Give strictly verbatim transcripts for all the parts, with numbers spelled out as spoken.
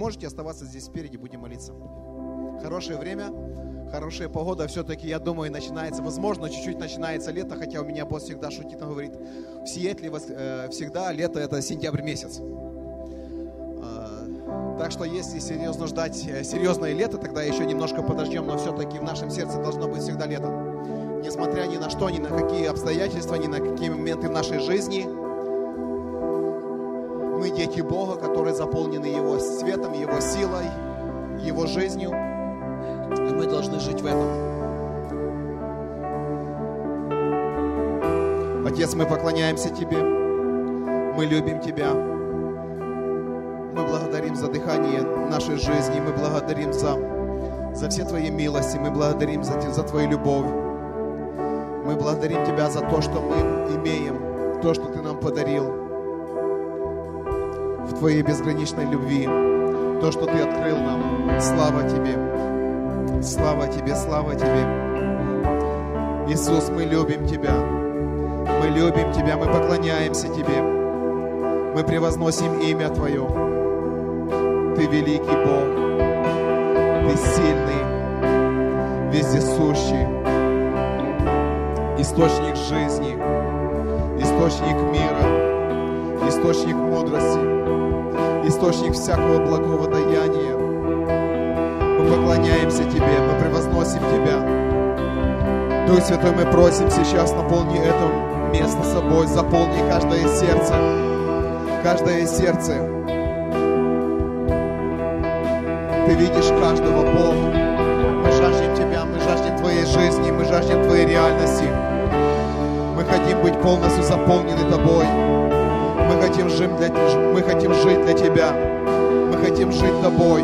можете оставаться здесь спереди, будем молиться. Хорошее время, хорошая погода. Все-таки, я думаю, начинается, возможно, чуть-чуть начинается лето, хотя у меня босс всегда шутит, он говорит, в Сиэтле всегда лето — это сентябрь месяц. Так что если серьезно ждать серьезное лето, тогда еще немножко подождем, но все-таки в нашем сердце должно быть всегда лето. Несмотря ни на что, ни на какие обстоятельства, ни на какие моменты в нашей жизни, мы дети Бога, которые заполнены Его светом, Его силой, Его жизнью, и мы должны жить в этом. Отец, мы поклоняемся Тебе, мы любим Тебя. Мы благодарим за дыхание нашей жизни, мы благодарим за, за все Твои милости, мы благодарим за, за Твою любовь. Мы благодарим Тебя за то, что мы имеем, то, что Ты нам подарил в Твоей безграничной любви, то, что Ты открыл нам. Слава Тебе, слава Тебе, слава Тебе. Иисус, мы любим Тебя, мы любим Тебя, мы поклоняемся Тебе, мы превозносим имя Твое. Ты великий Бог, Ты сильный, вездесущий, источник жизни, источник мира, источник мудрости, источник всякого благого даяния. Мы поклоняемся Тебе, мы превозносим Тебя. Дух Святой, мы просим сейчас, наполни это место собой, заполни каждое сердце, каждое сердце. Ты видишь каждого, Бог. Мы жаждем Тебя, мы жаждем Твоей жизни, мы жаждем Твоей реальности. Мы хотим быть полностью заполнены Тобой. Мы хотим жить для, мы хотим жить для Тебя. Мы хотим жить Тобой.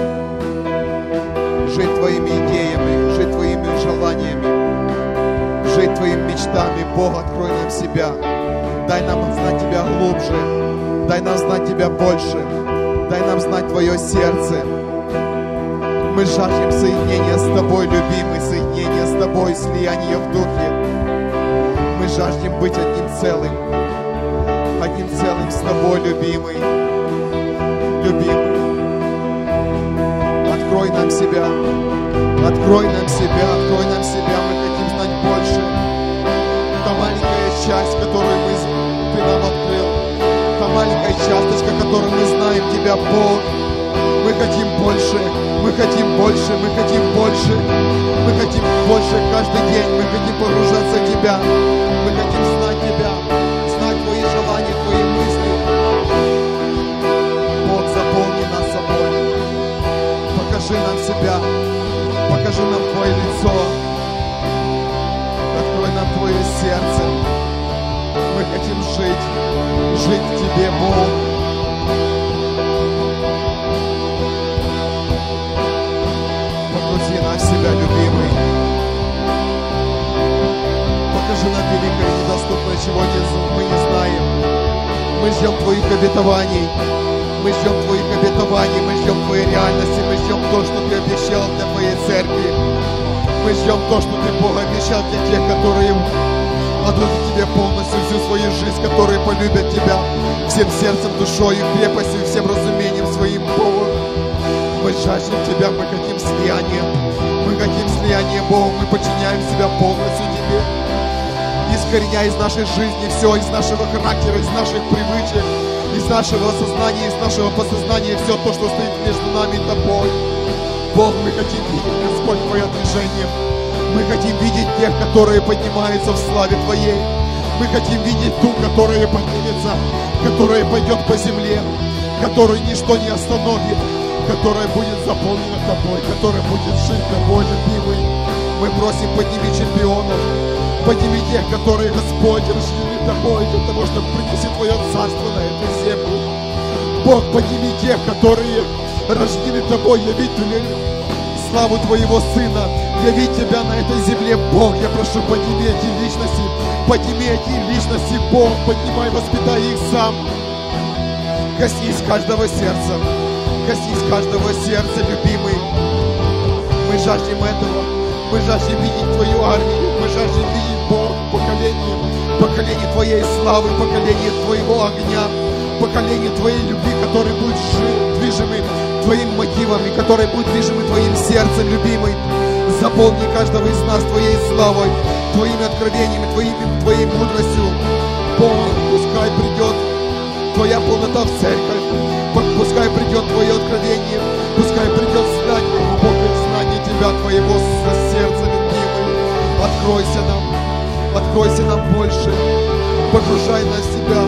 Жить Твоими идеями, жить Твоими желаниями, жить Твоими мечтами. Бог, открой нам себя. Дай нам знать Тебя глубже. Дай нам знать Тебя больше. Дай нам знать Твое сердце. Мы жаждем соединения с Тобой, любимый, соединения с Тобой, слияние в Духе. Мы жаждем быть одним целым, одним целым с Тобой, любимый, любимый. Открой нам себя, открой нам себя, открой нам себя, мы хотим знать больше. Та маленькая часть, которую мы, Ты нам открыл, та маленькая часточка, которую мы знаем Тебя, Бог. Мы хотим больше, мы хотим больше, мы хотим больше, мы хотим больше каждый день, мы хотим погружаться в Тебя, мы хотим знать Тебя, знать Твои желания, Твои мысли. Бог, заполни нас собой, покажи нам себя, покажи нам Твое лицо, открой нам Твое сердце. Мы хотим жить, жить в Тебе, Бог. Погрузи нас в себя, любимый. Покажи нам великое и недоступное, чего мы не знаем. Мы ждем Твоих обетований. Мы ждем Твоих обетований, мы ждем Твоей реальности, мы ждем то, что Ты обещал для Твоей церкви. Мы ждем то, что Ты, Бог, обещал для тех, которые отдадут Тебе полностью всю свою жизнь, которые полюбят Тебя всем сердцем, душой и крепостью, и всем разумением своим, Бог. Мы жаждем Тебя, мы хотим слияния, мы хотим слияния, Бог, мы подчиняем себя полностью Тебе. Искореняй из нашей жизни все, из нашего характера, из наших привычек, из нашего сознания, из нашего подсознания, все то, что стоит между нами и Тобой. Бог, мы хотим видеть, Господь, Твое движение. Мы хотим видеть тех, которые поднимаются в славе Твоей. Мы хотим видеть ту, которая поднимется, которая пойдет по земле, которую ничто не остановит, которая будет заполнена Тобой, которая будет жить Тобой, любимый. Мы просим, подними чемпионов, подними тех, которые, Господь, рождены Тобой, для того, чтобы принести Твое царство на эту землю. Бог, подними тех, которые рождены Тобой, явить славу Твоего Сына, явить Тебя на этой земле. Бог, я прошу, подними эти личности, подними эти личности, Бог, поднимай, воспитай их сам. Коснись каждого сердца, коснись каждого сердца, любимый. Мы жаждем этого, мы жаждем видеть Твою армию, мы жаждем видеть, Бог, поколение, поколение Твоей славы, поколение Твоего огня, поколение Твоей любви, который будет жить, движимый Твоими мотивами, которые будут движимы Твоим сердцем, любимый. Заполни каждого из нас Твоей славой, Твоими откровениями, Твоими, Твоей мудростью. Бог, пускай придет Твоя полнота в церковь, пускай придет Твое откровение, пускай придет знание, глубокое знание Тебя, Твоего сердца, любимый. Откройся нам, откройся нам больше, погружай нас в Себя.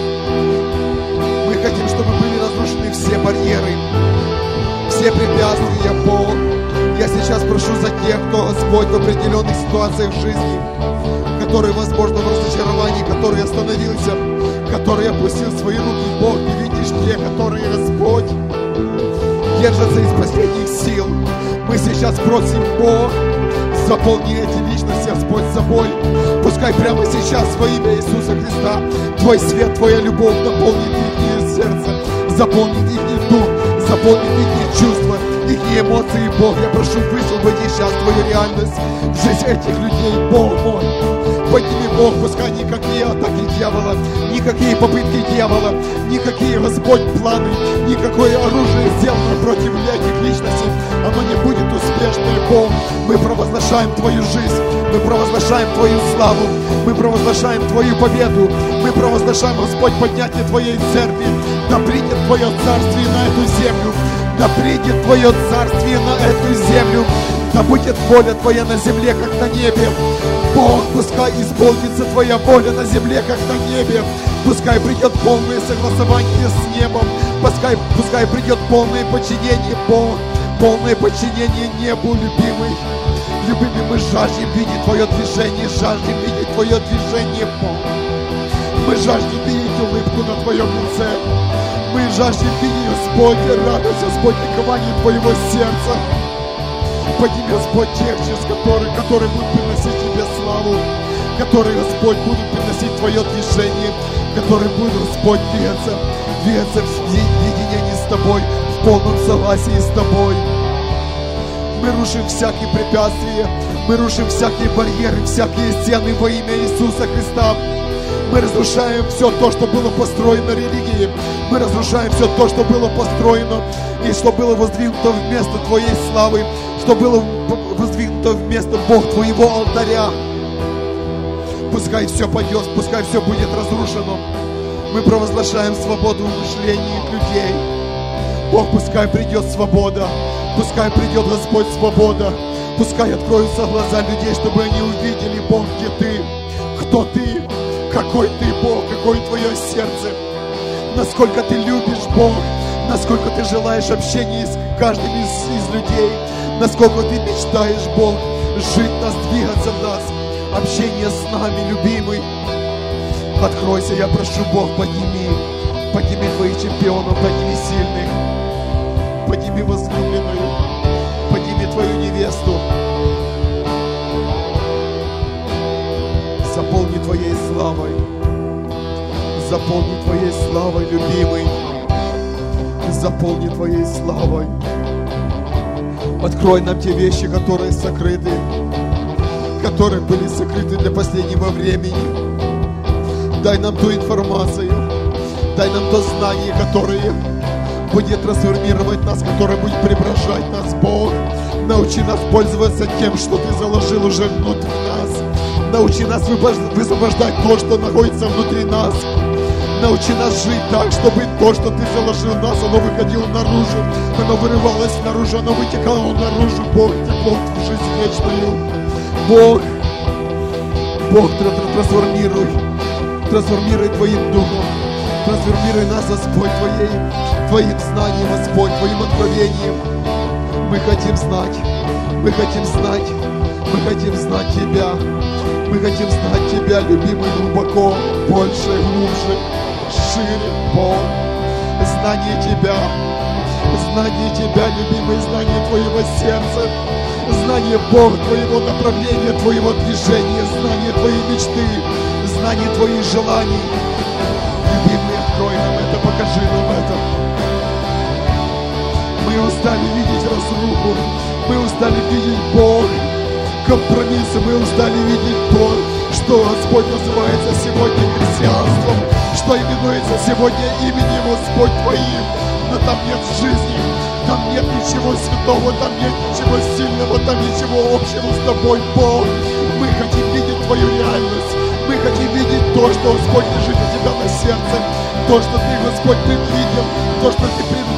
Мы хотим, чтобы были разрушены все барьеры, все препятствия, Бог. Я сейчас прошу за тех, кто, Господь, в определенных ситуациях жизни, который, возможно, в разочаровании, который остановился, который опустил свои руки, Бог, ты видишь те, которые, Господь, держатся из последних сил. Мы сейчас просим, Бог, заполни эти личности, Господь, собой. Пускай прямо сейчас во имя Иисуса Христа Твой свет, Твоя любовь наполнит их сердце, заполнит их дух, заполнит их чувства, их эмоции, Бог. Я прошу, высвободи сейчас Твою реальность в жизнь этих людей, Бог мой. Подними, Бог, пускай никакие атаки дьявола, никакие попытки дьявола, никакие, Господь, планы, никакое оружие, сделано против этих личностей, оно не будет успешным, Бог. Мы провозглашаем Твою жизнь, мы провозглашаем Твою славу, мы провозглашаем Твою победу, мы провозглашаем, Господь, поднятие Твоей церкви. Да придет Твое царствие на эту землю, да придет Твое царствие на эту землю, да будет воля Твоя на земле, как на небе. Бог, пускай исполнится Твоя воля на земле, как на небе. Пускай придет полное согласование с небом, пускай, пускай придет полное подчинение, Бог, полное подчинение небу, любимый. Любимый, мы жаждем видеть Твое движение, жаждем видеть Твое движение, Бог. Мы жаждем видеть улыбку на Твоем лице. Мы жаждем видеть, Господь, радость, Господь, ликование Твоего сердца. Подними, Господь, тех, через которые, которые будут приносить Тебе славу, которые, Господь, будут приносить Твое движение, которые будут, Господь, двигаться, двигаться в единении с Тобой, в полном согласии с Тобой. Мы рушим всякие препятствия, мы рушим всякие барьеры, всякие стены во имя Иисуса Христа. Мы разрушаем все то, что было построено религией. Мы разрушаем все то, что было построено и что было воздвигнуто вместо Твоей славы, что было воздвигнуто вместо, Бог, Твоего алтаря. Пускай все пойдет, пускай все будет разрушено. Мы провозглашаем свободу в мышлении людей. Бог, пускай придет свобода, пускай придет, Господь, свобода. Пускай откроются глаза людей, чтобы они увидели, Бог, где Ты, кто Ты, какой Ты, Бог, какое Твое сердце, насколько Ты любишь, Бог, насколько Ты желаешь общения с каждым из, из людей, насколько Ты мечтаешь, Бог, жить нас, двигаться в нас, общение с нами, любимый. Откройся, я прошу, Бог, подними, подними Твоих чемпионов, подними сильных, подними возлюбленную, подними Твою невесту. Заполни Твоей славой, заполни Твоей славой, любимый, заполни Твоей славой. Открой нам те вещи, которые сокрыты, которые были сокрыты для последнего времени. Дай нам ту информацию, дай нам то знание, которое будет трансформировать нас, которое будет преображать нас, Бог. Научи нас пользоваться тем, что Ты заложил уже внутри нас. Научи нас высвобождать то, что находится внутри нас. Научи нас жить так, чтобы то, что Ты заложил в нас, оно выходило наружу. Оно вырывалось наружу, оно вытекало наружу. Бог, текло в жизнь вечную. Бог, Бог, трансформируй. Трансформируй Твоим Духом. Трансформируй нас, Господь, Твоей, Твоим знанием, Господь, Твоим откровением. Мы хотим знать, мы хотим знать, мы хотим знать Тебя. Мы хотим знать Тебя, любимый, глубоко, больше, глубже, шире, Бог. Знание Тебя, знание Тебя, любимый, знание Твоего сердца, знание, Бог, Твоего направления, Твоего движения, знание Твоей мечты, знание Твоих желаний. Любимый, открой нам это, покажи нам это. Мы устали видеть разруху, мы устали видеть, Бог, компромиссы, мы устали видеть то, что Господь называется сегодня христианством, что именуется сегодня именем, Господь, Твоим, но там нет жизни, там ничего святого, там нет ничего сильного, там ничего общего с тобой, Бог. Мы хотим видеть Твою реальность. Мы хотим видеть то, что, Господь, лежит у Тебя на сердце. То, что Ты, Господь, предвидел. То, что Ты пред...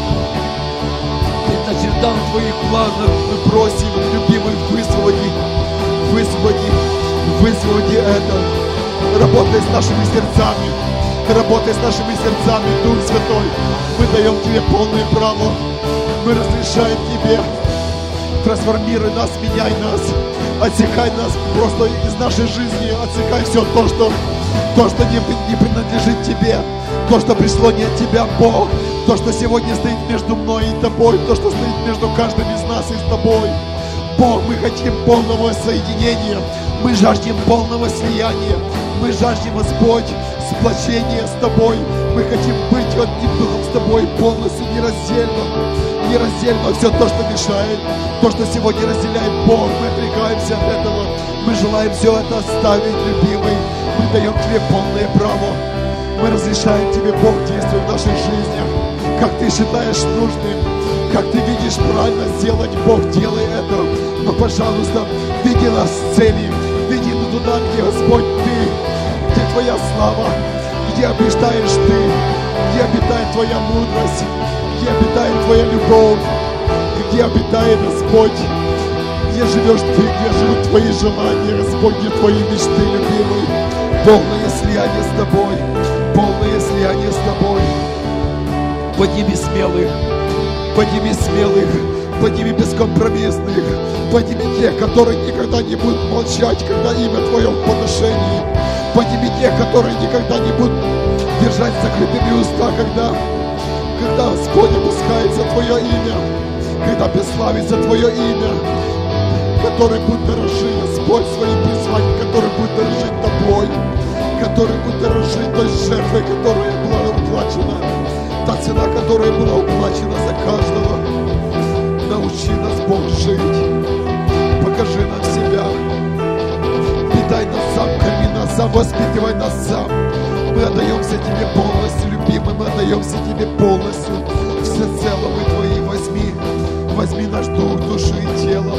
предначертал в Твоих планах. Мы просим, любимый, высвободи, высвободи, высвободи это. Работай с нашими сердцами. Работай с нашими сердцами, Дух Святой. Мы даем Тебе полное право. Мы разрешаем Тебе. Трансформируй нас, меняй нас. Отсекай нас просто из нашей жизни. Отсекай все то, что, то, что не, не принадлежит Тебе. То, что пришло не от Тебя, Бог. То, что сегодня стоит между мной и Тобой. То, что стоит между каждым из нас и с Тобой. Бог, мы хотим полного соединения. Мы жаждем полного слияния. Мы жаждем, Господь, сплочения с Тобой. Мы хотим быть одним духом с Тобой полностью, нераздельно. Нераздельно все то, что мешает, то, что сегодня разделяет, Бог, мы отрекаемся от этого. Мы желаем все это оставить, любимый. Мы даем Тебе полное право. Мы разрешаем Тебе, Бог, действовать в нашей жизни, как Ты считаешь нужным, как Ты видишь правильно сделать, Бог, делай это. Но, пожалуйста, веди нас с целью, веди нас туда, где, Господь, Ты, где Твоя слава, где обитаешь Ты, где обитает Твоя мудрость, где обитает Твоя любовь, где обитает, Господь, где живешь Ты, где живут Твои желания, Господь, где Твои мечты, любимый. Полное слияние с Тобой, полное слияние с Тобой. Подними смелых, подними смелых, подними бескомпромиссных, подними тех, которые никогда не будут молчать, когда имя Твое в подношении. Подними тех, которые никогда не будут держать закрытыми уста, когда Когда, Господь, опускается Твое имя, когда бесславится Твое имя, который будет дорожить, Господь, своим призванием, который будет дорожить Тобой, который будет дорожить той жертвой, которая была уплачена, та цена, которая была уплачена за каждого. Научи нас, Бог, жить, покажи нам себя, питай нас сам, корми нас сам, воспитывай нас сам. Мы отдаемся Тебе полностью, любимый, мы отдаемся Тебе полностью. Всецело мы Твои, возьми, возьми наш дух, душу и тело.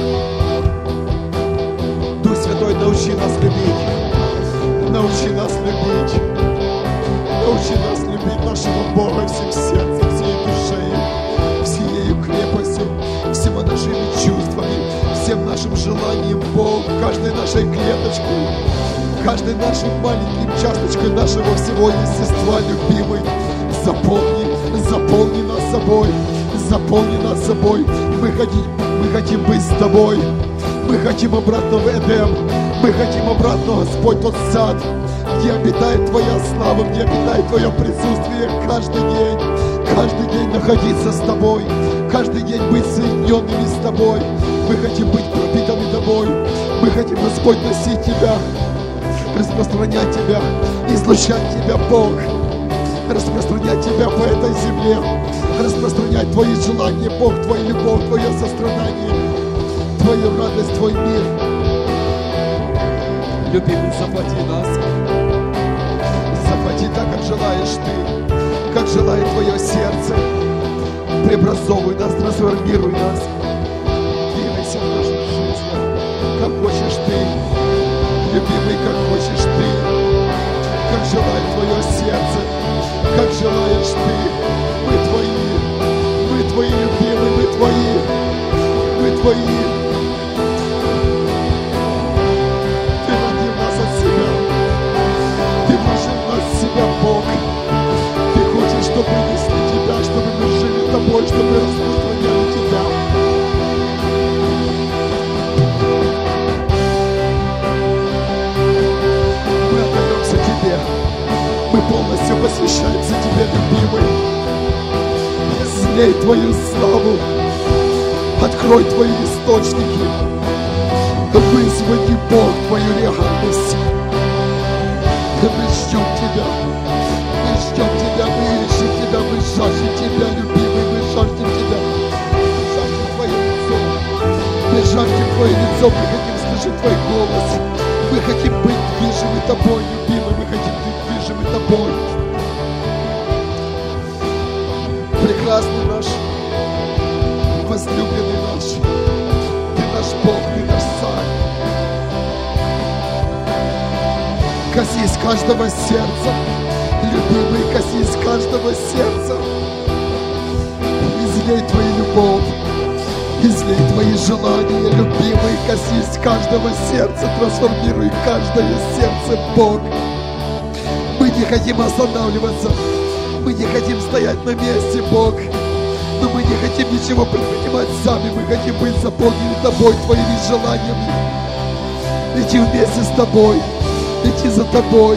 Дух Святой, научи нас любить, научи нас любить, научи нас любить нашего Бога всем сердцем, всей душей, всей ее крепостью, всеми нашими чувствами, всем нашим желанием, Бог, каждой нашей клеточкой, каждой нашей маленькой часточкой нашего всего естества, любимый. Заполни, заполни нас собой, заполни нас собой. Мы хотим, мы хотим быть с Тобой. Мы хотим обратно в Эдем. Мы хотим обратно, Господь, тот сад, где обитает Твоя слава, где обитает Твое присутствие каждый день. Каждый день находиться с Тобой, каждый день быть соединенными с Тобой. Мы хотим быть пропитаны Тобой. Мы хотим, Господь, носить Тебя, распространять Тебя, излучать Тебя, Бог, распространять Тебя по этой земле, распространять Твои желания, Бог, Твою любовь, Твое сострадание, Твою радость, Твой мир. Любимый, захвати нас, захвати так, как желаешь Ты, как желает Твое сердце. Преобразовывай нас, трансформируй нас, двигайся в нашу жизнь, как хочешь Ты. Любимый, как хочешь Ты, как желает Твое сердце, как желаешь Ты. Мы Твои, мы Твои, любимые, мы Твои, мы Твои. Ты родил нас от себя, Ты вложил в нас себя, Бог. Ты хочешь, чтобы мы несли Тебя, чтобы мы жили Тобой, чтобы мы распространяли Тебя. Мы полностью посвящаемся Тебе, любимый. Слей Твою славу, открой Твои источники, высвободи, Бог, Твою реальность. Мы ждем Тебя, мы ждем Тебя, мы ищем Тебя, мы жаждем Тебя, любимый, мы жаждем Тебя, мы жаждем Твое лицо, мы жаждем Твое лицо, мы хотим слышать Твой голос, мы хотим быть движимы Тобой, любимый, мы хотим быть движимы Тобой. Прекрасный наш возлюбленный наш. Ты наш Бог, Ты наш Царь. Коснись каждого сердца, любимый, коснись каждого сердца. Излей Твою любовь, излей Твои желания, любимый, коснись каждого сердца, трансформируй каждое сердце, Бог. Мы не хотим останавливаться, мы не хотим стоять на месте, Бог, но мы не хотим ничего предпринимать сами, мы хотим быть заполнены Тобой, Твоими желаниями, идти вместе с Тобой, идти за Тобой.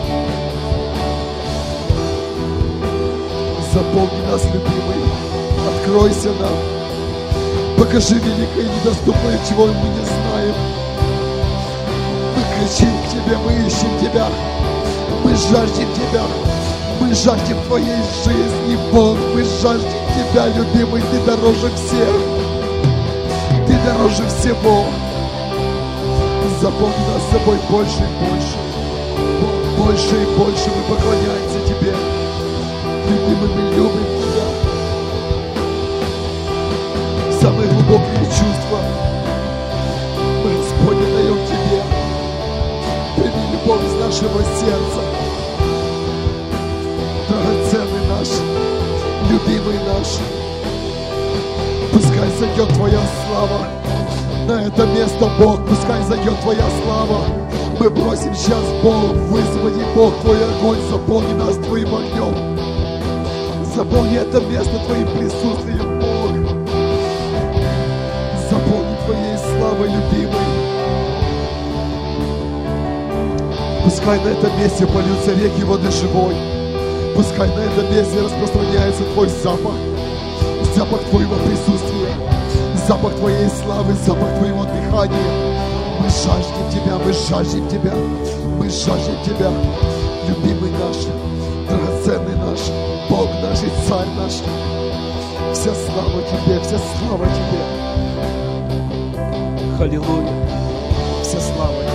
Заполни нас, любимый, откройся нам, покажи великое и недоступное, чего мы не знаем. Мы кричим к Тебе, мы ищем Тебя, мы жаждем Тебя, мы жаждем Твоей жизни, Бог, мы жаждем Тебя, любимый, Ты дороже всех, Ты дороже всего. Заполни нас собой больше и больше, больше и больше мы поклоняемся Тебе, любимый, мы любим Тебя. Самые глубокие чувства мы, Господь, даем Тебе. Прими любовь из нашего сердца, драгоценный наш, любимый наш. Пускай зайдет Твоя слава на это место, Бог, пускай зайдет Твоя слава. Мы просим сейчас, Бог, высвободи, Бог, Твой огонь, заполни нас Твоим огнем. Заполни это место Твоим присутствием, Бог. Заполни Твоей славой, любимый. Пускай на этом месте польются реки воды живой. Пускай на этом месте распространяется Твой запах. Запах Твоего присутствия. Запах Твоей славы, запах Твоего дыхания. Мы жаждем Тебя, мы жаждем Тебя. Мы жаждем Тебя, любимый наш, драгоценный наш, Бог наш и Царь наш. Вся слава Тебе, вся слава Тебе. Аллилуйя. Вся слава Тебе.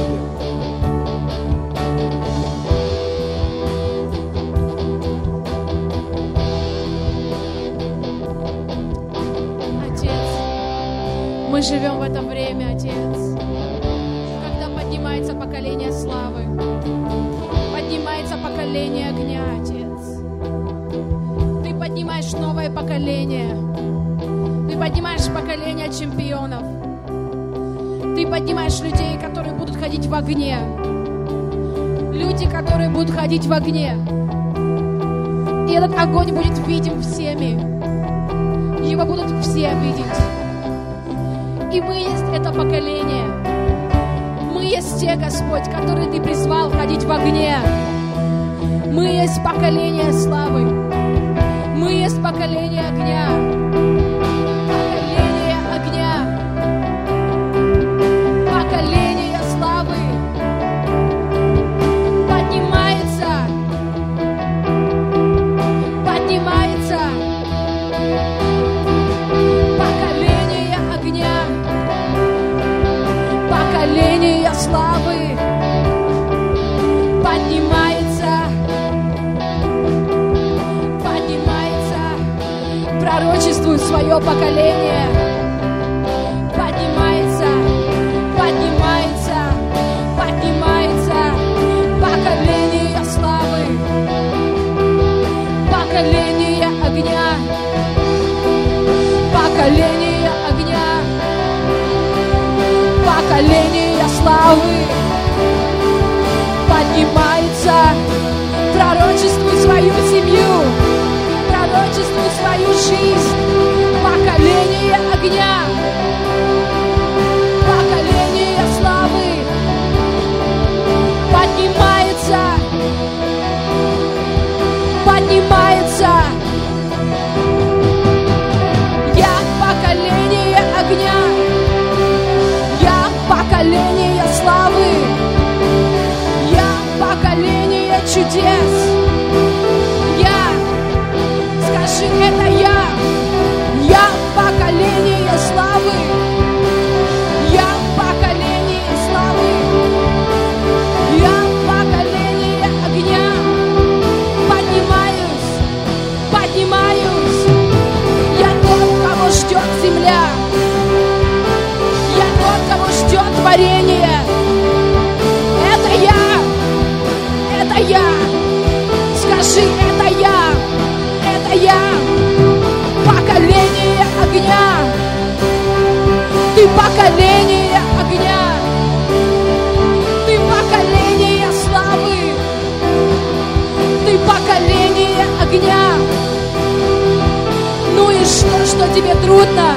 Отец, мы живем в это время, Отец, когда поднимается поколение славы, поднимается поколение огня, Отец. Ты поднимаешь новое поколение. Ты поднимаешь поколение чемпионов. Ты поднимаешь людей, которые будут ходить в огне. Люди, которые будут ходить в огне. И этот огонь будет видим всеми. Его будут все видеть. И мы есть это поколение. Мы есть те, Господь, которые Ты призвал ходить в огне. Мы есть поколение славы. Мы есть поколение огня. Поколение огня. Поколение славы поднимается, поднимается. Поколение огня, поколение славы поднимается, поднимается. Пророчествуй свое поколение. Поднимается. Поднимается, поднимается поколение славы, поколение огня, поколение огня, поколение славы поднимается. Пророчествуй свою семью, пророчествуй свою жизнь. Поколение огня, поколение славы поднимается, поднимается. Я поколение огня, я поколение славы, я поколение чудес. Я, скажи, это я, я поколение славы. Я поколение славы, я поколение огня. Поднимаюсь, поднимаюсь. Я тот, кого ждет земля. трудно.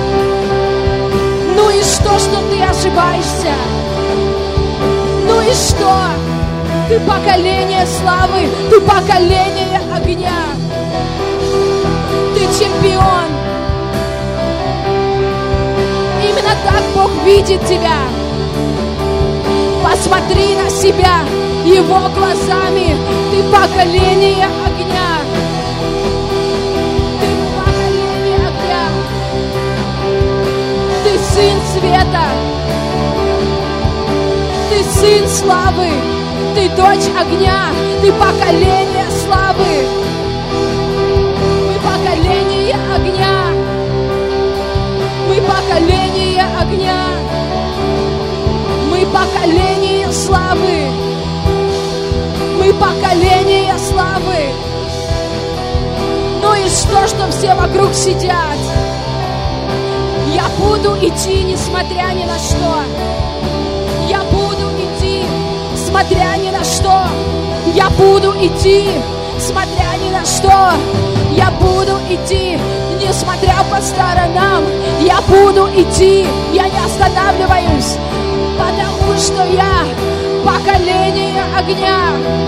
Ну и что, что ты ошибаешься? Ну и что? Ты поколение славы, ты поколение огня. Ты чемпион. Именно так Бог видит тебя. Посмотри на себя Его глазами. Ты поколение огня. Ты поколение огня. Ты сын света. Ты сын славы. Ты дочь огня. Ты поколение славы. Мы поколение огня. Мы поколение огня. Мы поколение славы. Мы поколение славы. Ну и что, что все вокруг сидят? Я буду идти, несмотря ни на что. Я буду идти, смотря ни на что. Я буду идти, смотря ни на что. Я буду идти, несмотря по сторонам. Я буду идти, я не останавливаюсь, потому что я поколение огня.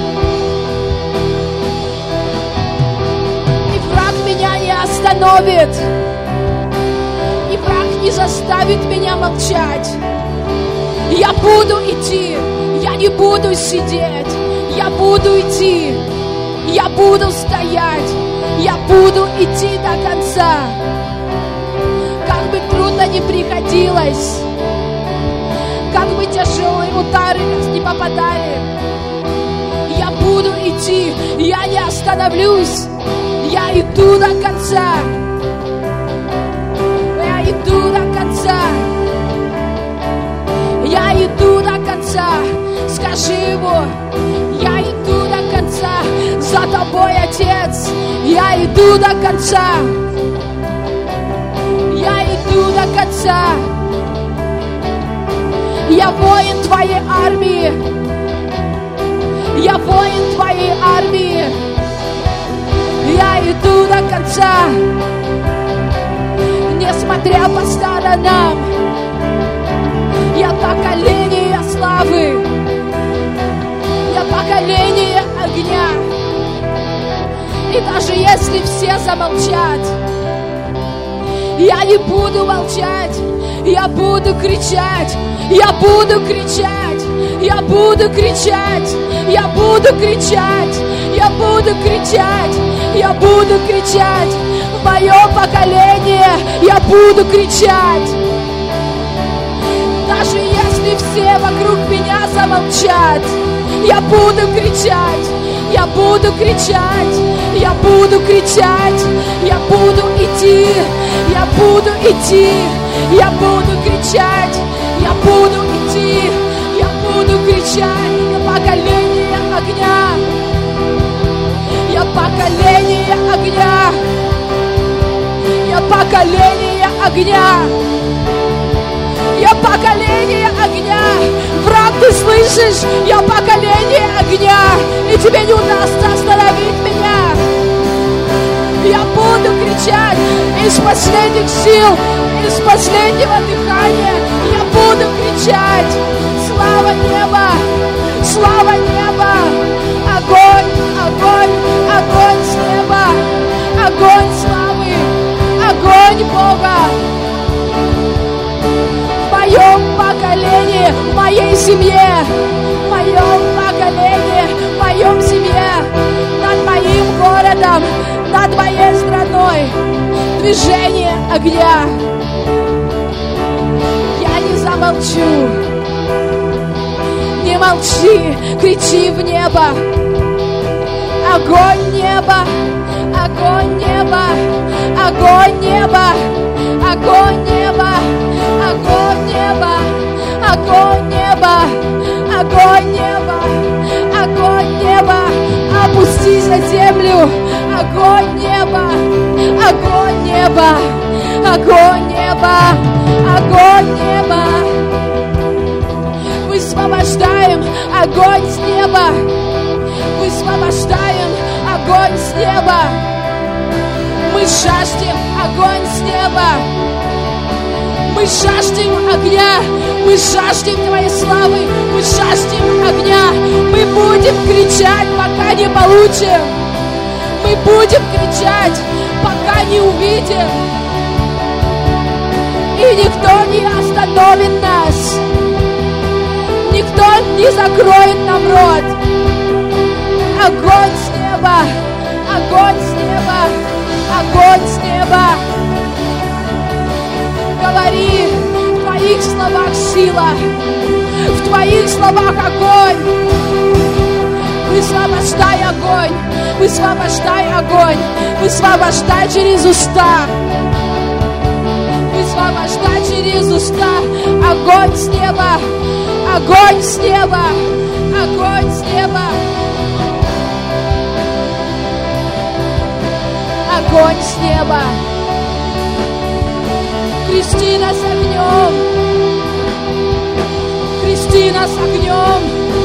И враг меня не остановит. И враг не заставит меня молчать. Я буду идти, я не буду сидеть. Я буду идти, я буду стоять. Я буду идти до конца. Как бы трудно ни приходилось, как бы тяжелые удары не попадали, я буду идти, я не остановлюсь. Я иду до конца. Я иду до конца. Я иду до конца. Скажи его, я иду до конца. За тобой, Отец, я иду до конца. Я иду до конца. Я воин твоей армии. Я воин твоей армии. Я иду до конца. Несмотря по сторонам. Я поколение славы. Я поколение огня. И даже если все замолчат, я не буду молчать. Я буду кричать. Я буду кричать. Я буду кричать. Я буду кричать. Я буду кричать. Я буду кричать. В моем поколении я буду кричать. Даже если все вокруг меня замолчат, я буду кричать. Я буду кричать. Я буду кричать. Я буду идти. Я буду идти. Я буду кричать. Я буду идти. Я буду кричать. Я поколение огня. Я поколение огня. Я поколение огня. Я поколение огня. Враг, ты слышишь? Я поколение огня. И тебе не удастся остановить меня. Я буду кричать из последних сил, из последнего дыхания. Я буду кричать. Слава неба, слава неба. Огонь, огонь, огонь с неба. Огонь славы, огонь Бога. В моем поколении, в моей семье, в моем поколении, в моем семье, над моим городом, над моей страной движение огня. Я не замолчу. Не молчи, кричи в небо. Огонь неба, огонь неба, огонь неба, огонь неба, огонь неба, огонь неба, огонь неба, огонь неба. Опустись на землю. Огонь неба, огонь неба, огонь неба, огонь неба. Высвобождаем огонь с неба. Высвобождаем огонь с неба. Мы жаждем огонь с неба. Мы жаждем огня. Мы жаждем Твоей славы. Мы жаждем огня. Мы будем кричать, пока не получим. Мы будем кричать, пока не увидим. И никто не остановит нас. Никто не закроет нам рот. Огонь с неба. Огонь с неба. Огонь с неба. Говори, в Твоих словах сила, в Твоих словах огонь. Высвобождай огонь, высвобождай огонь, высвобождай через уста, высвобождай через уста. Огонь с неба, огонь с неба, огонь с неба. Огонь с неба. Крести нас огнем. Крести нас огнем.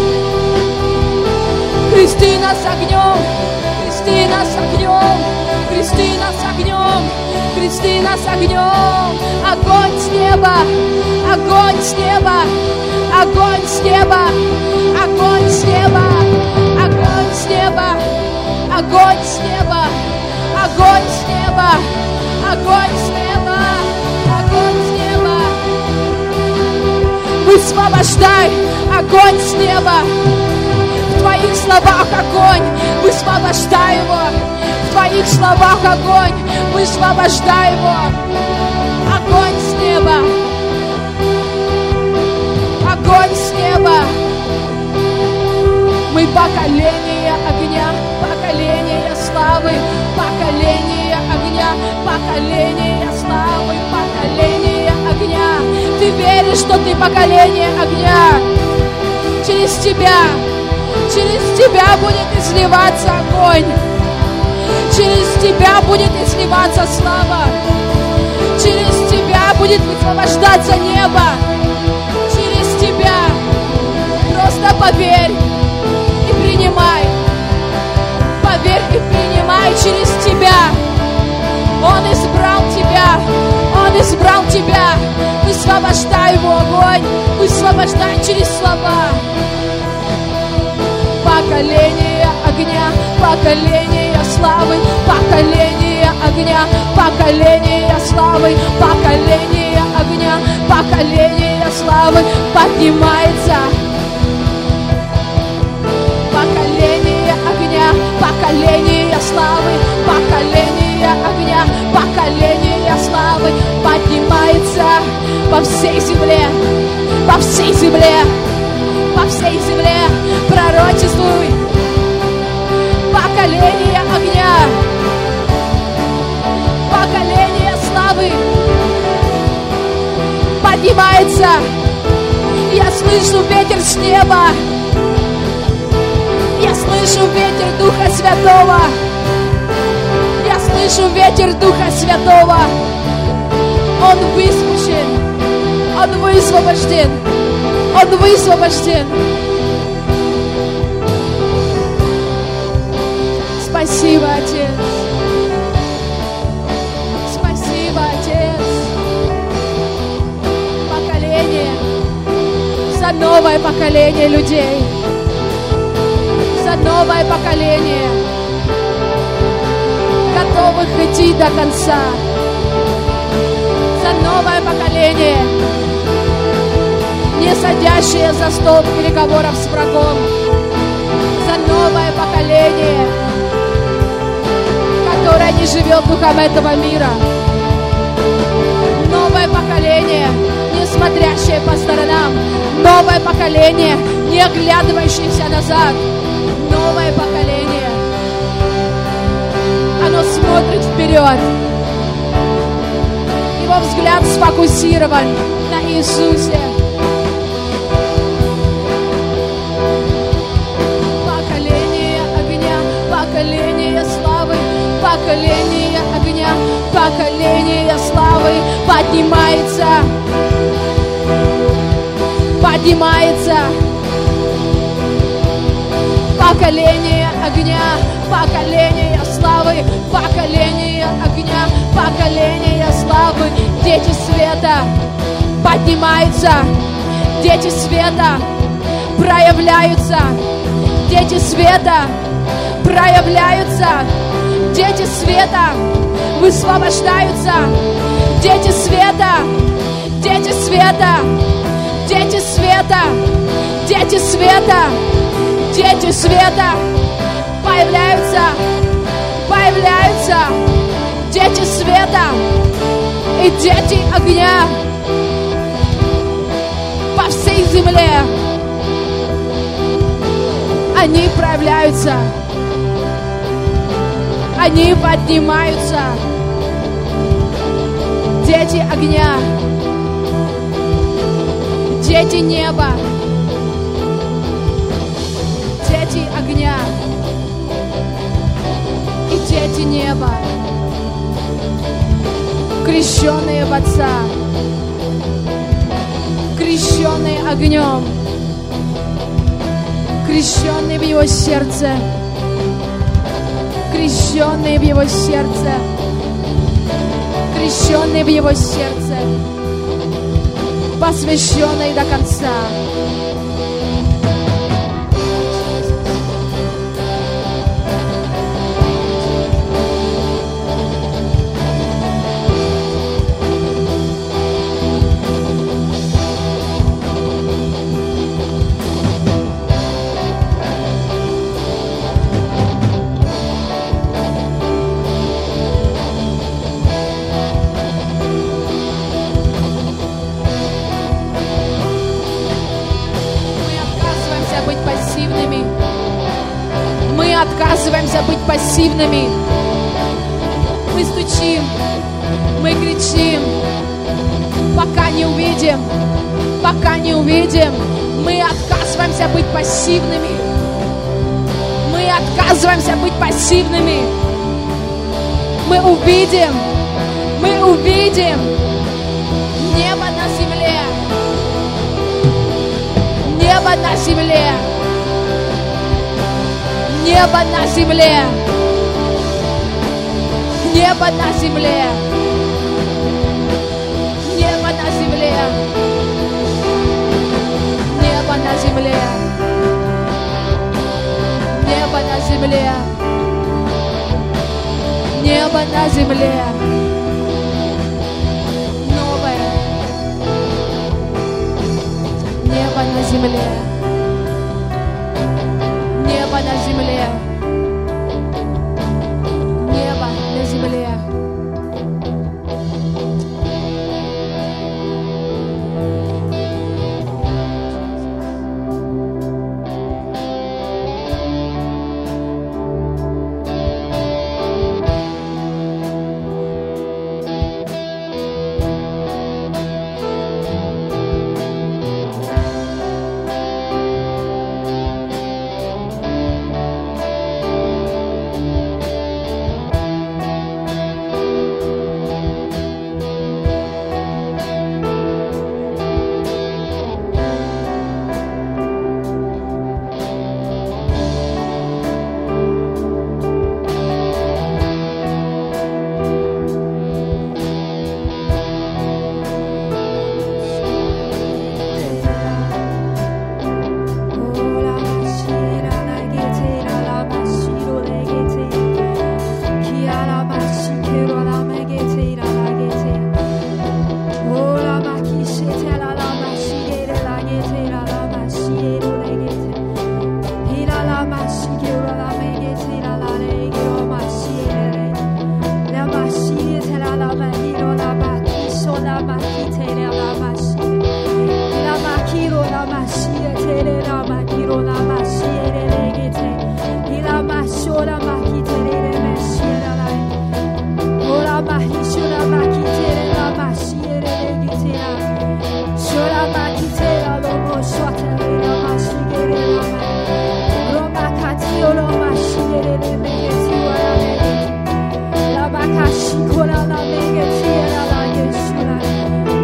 Крести нас огнем. Крести нас огнем. Крести нас огнем. Крести нас огнем. Огонь с неба. Огонь с неба. Огонь с неба. Огонь с неба. Огонь с неба. Огонь с неба. Огонь с неба. Огонь с неба. Огонь с неба. Высвобождай огонь с неба. В Твоих словах огонь. Высвобождай его. В Твоих словах огонь. Высвобождай его. Огонь с неба. Огонь с неба. Мы поколение огня, поколение славы, поколение огня, поколение славы, поколение огня. Ты веришь, что ты поколение огня? Через тебя, через тебя будет изливаться огонь. Через тебя будет изливаться слава. Через тебя будет высвобождаться небо. Через тебя. Просто поверь и принимай. Поверь и принимай через тебя. Он избрал тебя. Он избрал тебя. Высвобождай его огонь. Высвобождай через слова. Поколение огня, поколение славы, поколение огня, поколение славы, поколение огня, поколение славы поднимается. Поколение огня, поколение славы, поколение огня, поколение славы поднимается по всей земле, по всей земле, по всей земле. Пророчествуй. Поколение огня, поколение славы поднимается. Я слышу ветер с неба. Я слышу ветер Духа Святого. Я слышу ветер Духа Святого. Он выспущен. Он высвобожден. Он высвобожден. Спасибо, Отец. Спасибо, Отец. Поколение. За новое поколение людей. За новое поколение. Готовых идти до конца. За новое поколение. Не садящее за стол переговоров с врагом. За новое поколение, которое не живет духом этого мира. Новое поколение, не смотрящее по сторонам. Новое поколение, не оглядывающееся назад. Новое поколение. Оно смотрит вперед. Его взгляд сфокусирован на Иисусе. Поколение огня, поколение славы, поколение огня, поколение славы поднимается, поднимается. Поколение огня, поколение славы, поколение огня. поколение славы. Дети света поднимаются, дети света проявляются, дети света проявляются, дети света высвобождаются, дети света, дети света, дети света, дети света, дети света появляются, появляются, дети света и дети огня по всей земле. Они проявляются, они поднимаются, дети огня, дети неба, дети огня и дети неба, крещенные в Отца, крещенные огнем, крещенные в Его сердце, крещенные в Его сердце, крещенные в Его сердце, посвященные до конца. Отказываемся быть пассивными. Мы стучим, мы кричим, пока не увидим, пока не увидим. Мы отказываемся быть пассивными. Мы отказываемся быть пассивными. Мы увидим, мы увидим небо на земле, небо на земле. Небо на земле, небо на земле, небо на земле, небо на земле, небо на земле, небо на земле, новое небо на земле. Небо на земле, небо на земле.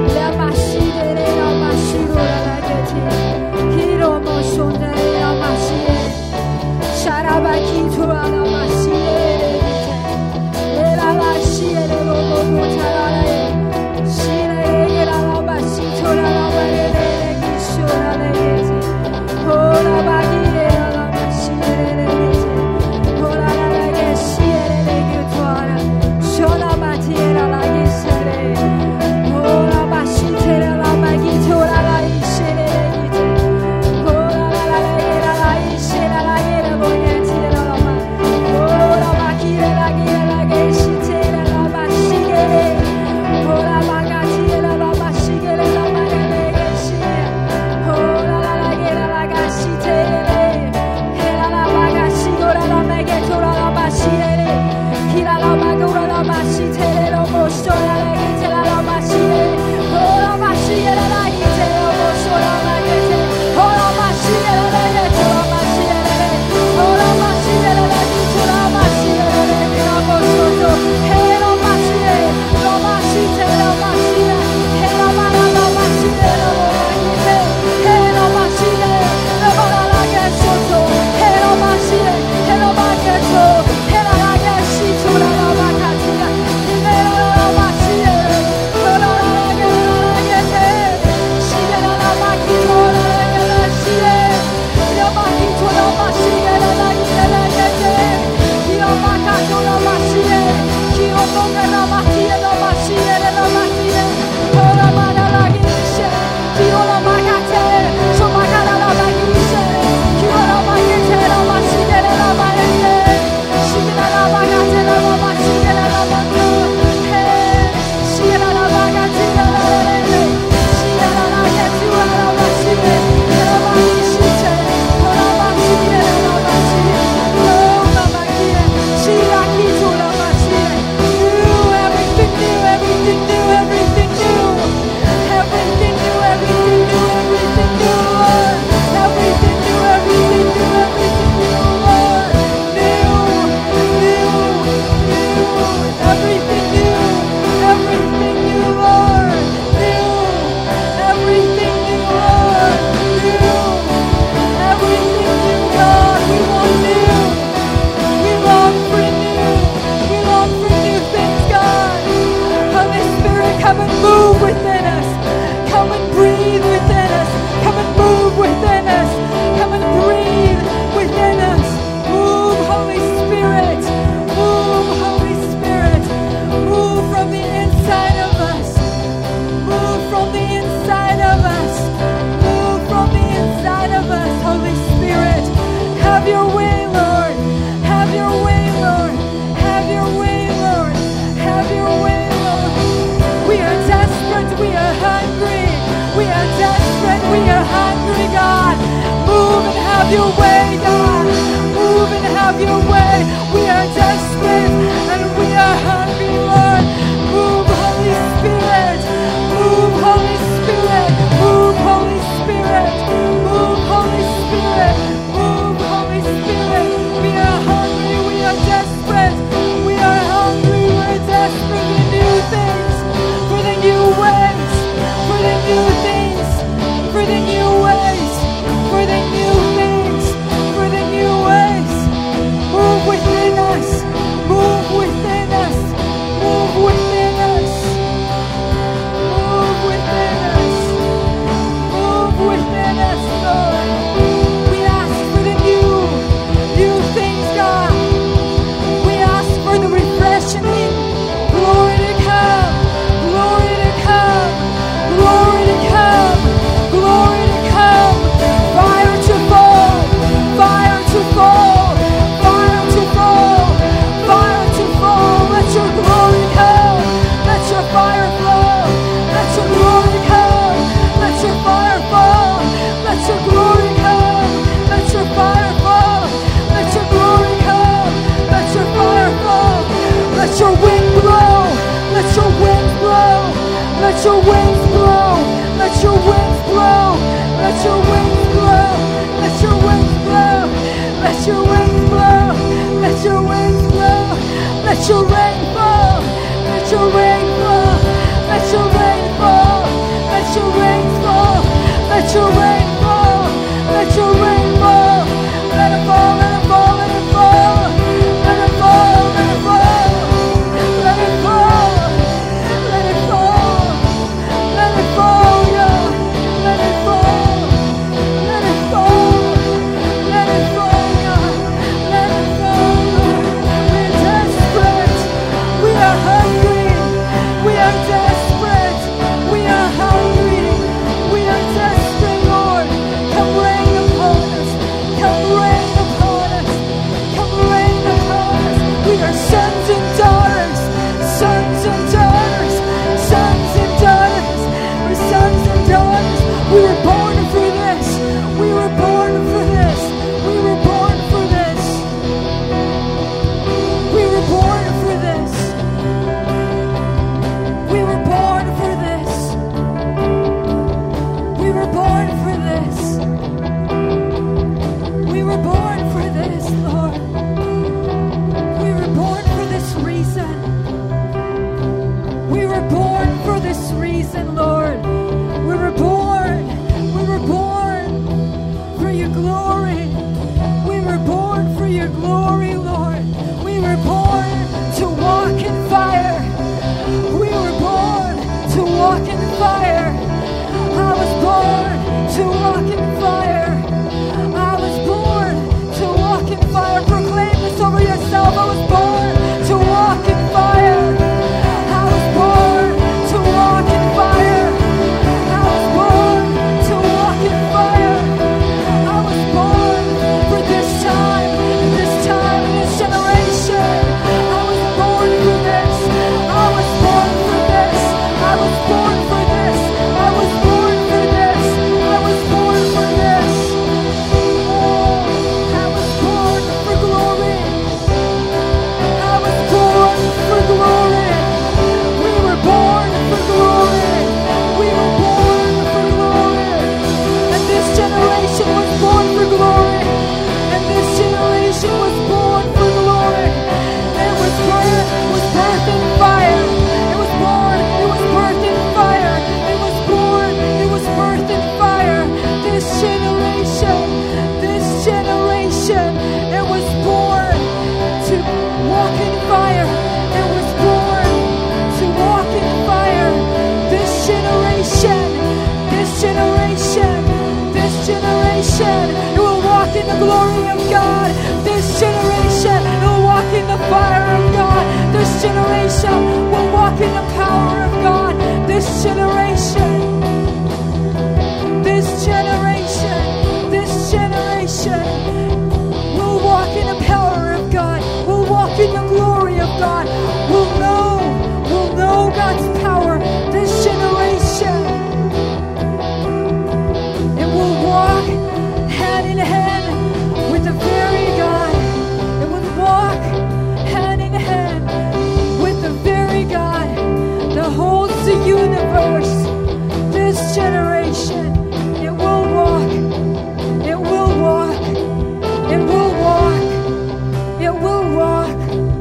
Shonda, Let your winds blow. Let your winds blow. Let your winds blow. Let your winds blow. Let your winds blow. Let your rain fall. Let your rain fall. Let your rain fall. Let your rain fall. Let your rain fall. Let your rain fall. Let it fall. Let it fall. Let it fall. Let it fall. Let it fall. Let it fall. Let it fall. Let it fall. Yeah. Let it fall. Let it fall. Let it fall. Yeah. Let it fall. We're desperate. We are hungry. We are desperate. We are hungry. We are desperate, Lord. Come rain upon us. Come rain upon us. Come rain upon us. We are sons and daughters. Sons and daughters. Sons and daughters. We're sons and daughters. We were born for this. We were born for this. We were born for this. We were born for this. We were born for this. We were born for this. We were born for this, Lord. We were born for this reason. We were born for this reason, Lord. We were born. We were born for your glory. We were born for your glory, Lord. We were born to walk in fire. We were born to walk in fire. I was born to walk in fire. I was born to walk in fire. Proclaim this over yourself. I was born to walk in fire. I was born to walk in fire. I was born to walk in fire. I was born for this time, this time, this generation. I was born for this. I was born for this. I was born for this. I was born for this. I was born for this. Oh, I was born for glory. I was born for glory. We were born for glory. We were born for glory. And this generation was born for glory. And this generation was born for glory. And it was birthed, was birthed in fire. It was born, it was birthed in fire. It was born, it was birthed in fire. This generation, this generation, it was born to walk in fire. It was born to walk in fire. This generation, this generation, this generation, it will walk in the glory of God. This generation, it will walk in the fire of God. This generation will walk in the power of God. This generation, this generation, this generation will walk in the power of God. Will walk in the glory of God. Will know, will know God's power. This generation, it will walk hand in hand with the very God. It will walk hand in hand with the very God that holds the universe. This generation, it will walk. It will walk. It will walk. It will walk.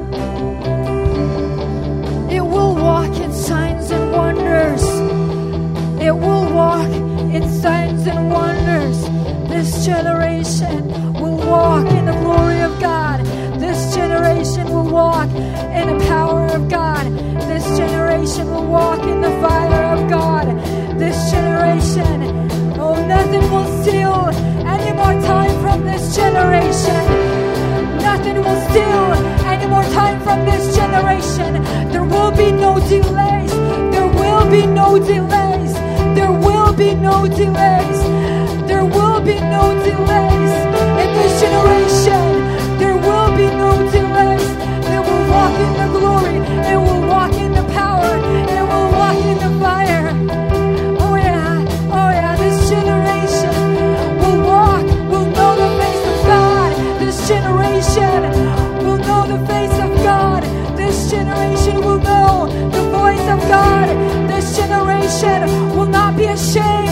It will walk in signs and wonders. It will walk in signs and wonders. This generation will walk in the glory of God. This generation will walk in the power of God. This generation will walk in the fire of God. This generation, oh, nothing will steal any more time from this generation. Nothing will steal any more time from this generation. There will be no delays. There will be no delays. There will be no delays. There will be no delays in this generation. There will be no delays. It will walk in the glory. It will walk in the power. It will walk in the fire. Oh yeah, oh yeah. This generation will walk. Will know the face of God. This generation will know the face of God. This generation will know the voice of God. This generation will not be ashamed.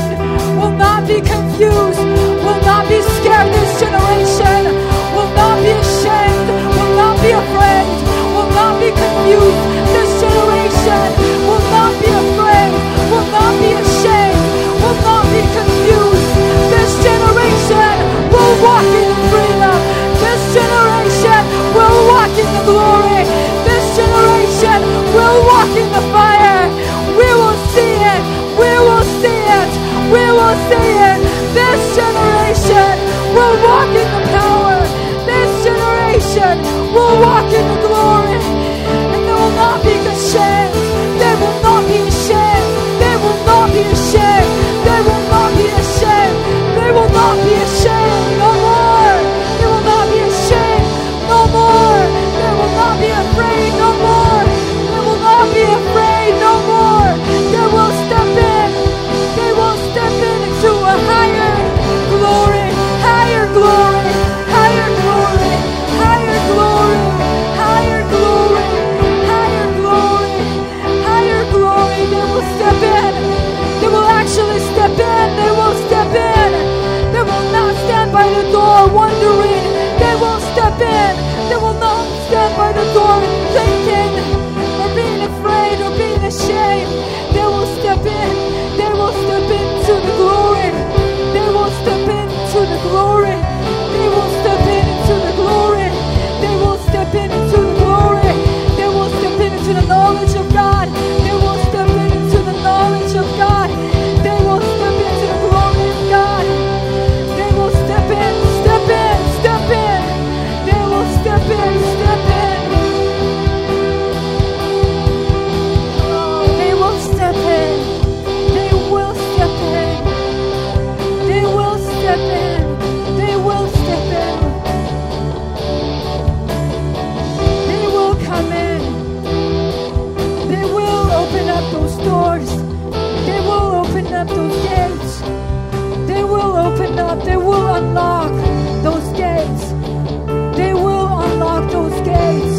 confused, will not be scared. This generation will not be ashamed, will not be afraid, will not be confused. This generation will not be afraid, will not be ashamed, will not be confused. This generation will walk in freedom. This generation will walk in the glory. This generation will walk in the fire. We will see it. We will see it. We will see it. This generation will walk in the power. This generation will walk in the glory. And they will not be ashamed. They will not be ashamed. They will not be ashamed. They will not be ashamed. They will not be ashamed. No more. They will not be ashamed. No more. They will not be afraid. No more. They will not be afraid. No more. They will step in. They will step in into a higher glory. Higher glory. Higher glory. Higher glory. Higher glory. Higher glory. Higher glory. They will step in. They will actually step in. They will step in. They will not stand by the door wondering. They will step in. They will not stand by the door thinking or being afraid or being ashamed. They will step in. They will step into the glory. They will step into the glory. They will step into the glory. They will step into the glory. They will step into the knowledge of God. They will step into the knowledge of God. They will step into the glory of God. They will step in, step in, step in. They will step in, step in. Oh, they will step in. They will step in. They will step in. They will step in. They will come in. They will open up those doors. They will open up those gates. They will open up. They will unlock those gates. They will unlock those gates.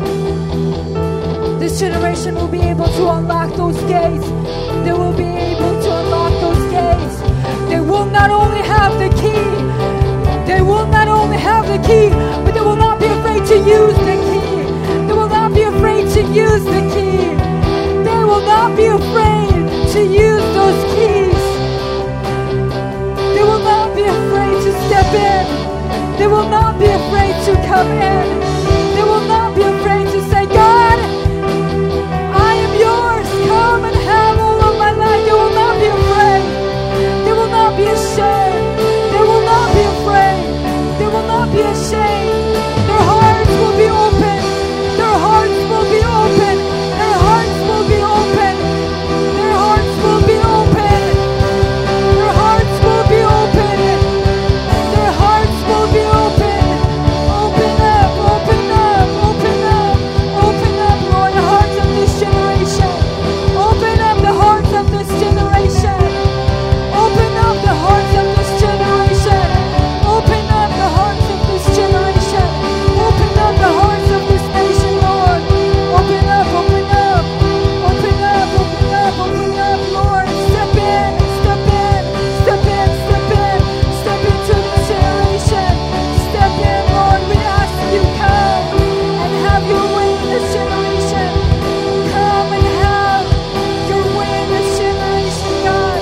This generation will be able to unlock those gates. They will be able to unlock those gates. They will not only have the key, they will not only have the key, but they will not be afraid to use the key. They will not be afraid to use the key. They will not be afraid to use those keys. They will not be afraid to step in. They will not be afraid to come in. They will not be afraid to say, God, I am yours. Come and have all of my life. They will not be afraid. They will not be ashamed. They will not be afraid. They will not be ashamed. Their hearts will be open. Their hearts will be open. Their hearts will be open. Their hearts will be open. Their hearts will be open. Their hearts will be open. Open up, open up, open up, open up, Lord, the hearts of this generation. Open up the hearts of this generation. Open up the hearts of this generation. Open up the hearts of this generation. Open up the hearts of this nation, Lord. Open up, open up, open up, open up, open up, Lord. Step in, step in, step in, step in, step into this generation. Step in, Lord. We ask you come and have your way in this generation. Come and have your way in this generation, God.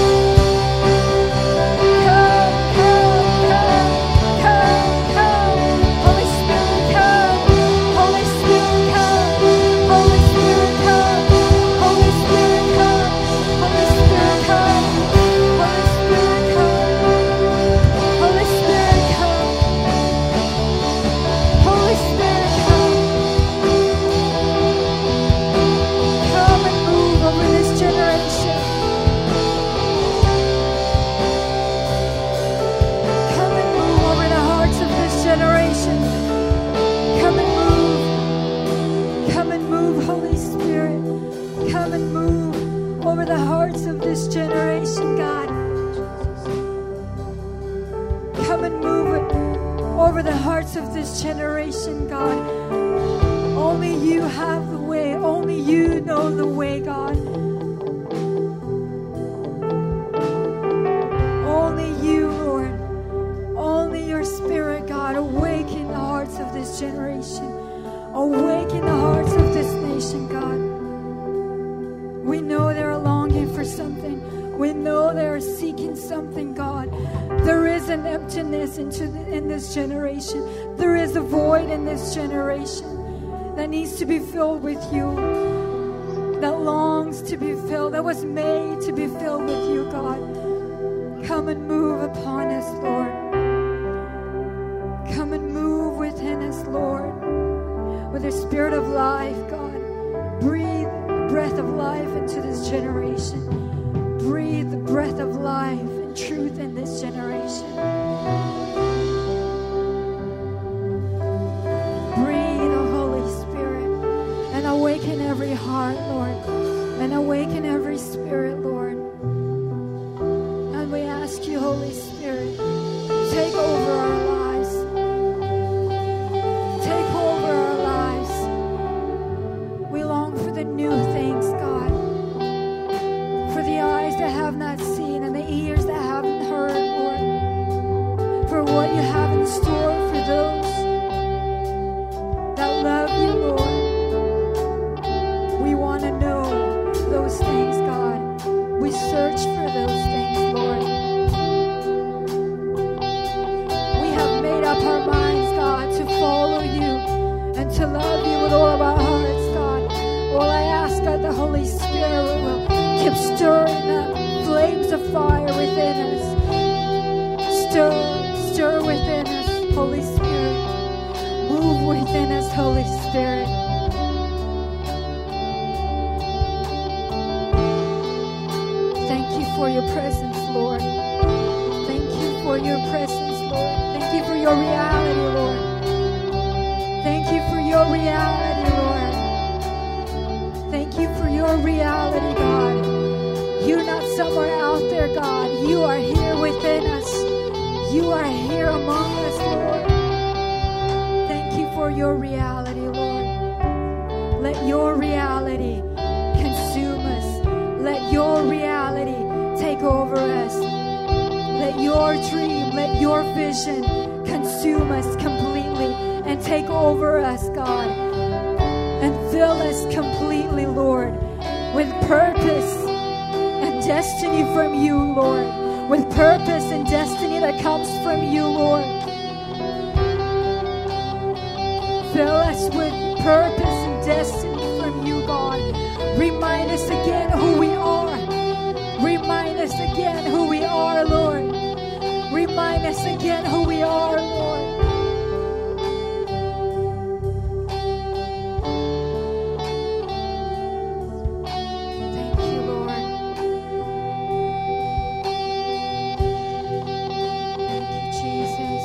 Come, come, come, come, come. Holy Spirit, come. Holy Spirit, come. Holy Spirit, come. Holy Spirit, come. Holy Spirit, come. Holy Spirit, come. Holy Spirit, come. Holy Spirit, come. Come and move over this generation. Come and move over the hearts of this generation. Come and move. Come and move, Holy Spirit. Come and move over the hearts of this generation, God. Come and move it over the hearts of this generation, God. Only you have the way. Only you know the way, God. Only something. We know they are seeking something, God. There is an emptiness into the, in this generation. There is a void in this generation that needs to be filled with you, that longs to be filled, that was made to be filled with you, God. Come and move upon us, Lord. Come and move within us, Lord, with the Spirit of life, God. Breathe the breath of life into this generation. Breathe the breath of life and truth in this generation. Breathe, O Holy Spirit, and awaken every heart, Lord, and awaken every spirit, Lord. And we ask you, Holy Spirit, take over our lives. Take over our lives. We long for the new things, God. For the eyes that have not seen and the ears that haven't heard, Lord. For what you have in store for those that love you, Lord. We want to know those things, God. We search for those things, Lord. We have made up our minds, God, to follow you and to love you with all of our hearts, God. Well, I ask that the Holy Spirit will keep stirring up flames of fire within us. Stir, stir within us, Holy Spirit. Move within us, Holy Spirit. Thank you for your presence, Lord. Thank you for your presence, Lord. Thank you for your reality, Lord. Thank you for your reality, Lord. Thank you for your reality, God. You're not somewhere out there, God. You are here within us. You are here among us, Lord. Thank you for your reality, Lord. Let your reality consume us. Let your reality take over us. Let your dream, let your vision consume us completely and take over us, God. And fill us completely, Lord, with purpose and destiny from you, Lord. With purpose and destiny that comes from you, Lord. Fill us with purpose and destiny from you, God. Remind us again who we are. Remind us again who we are, Lord. Remind us again who we are, Lord. Thank you, Lord. Thank you, Jesus.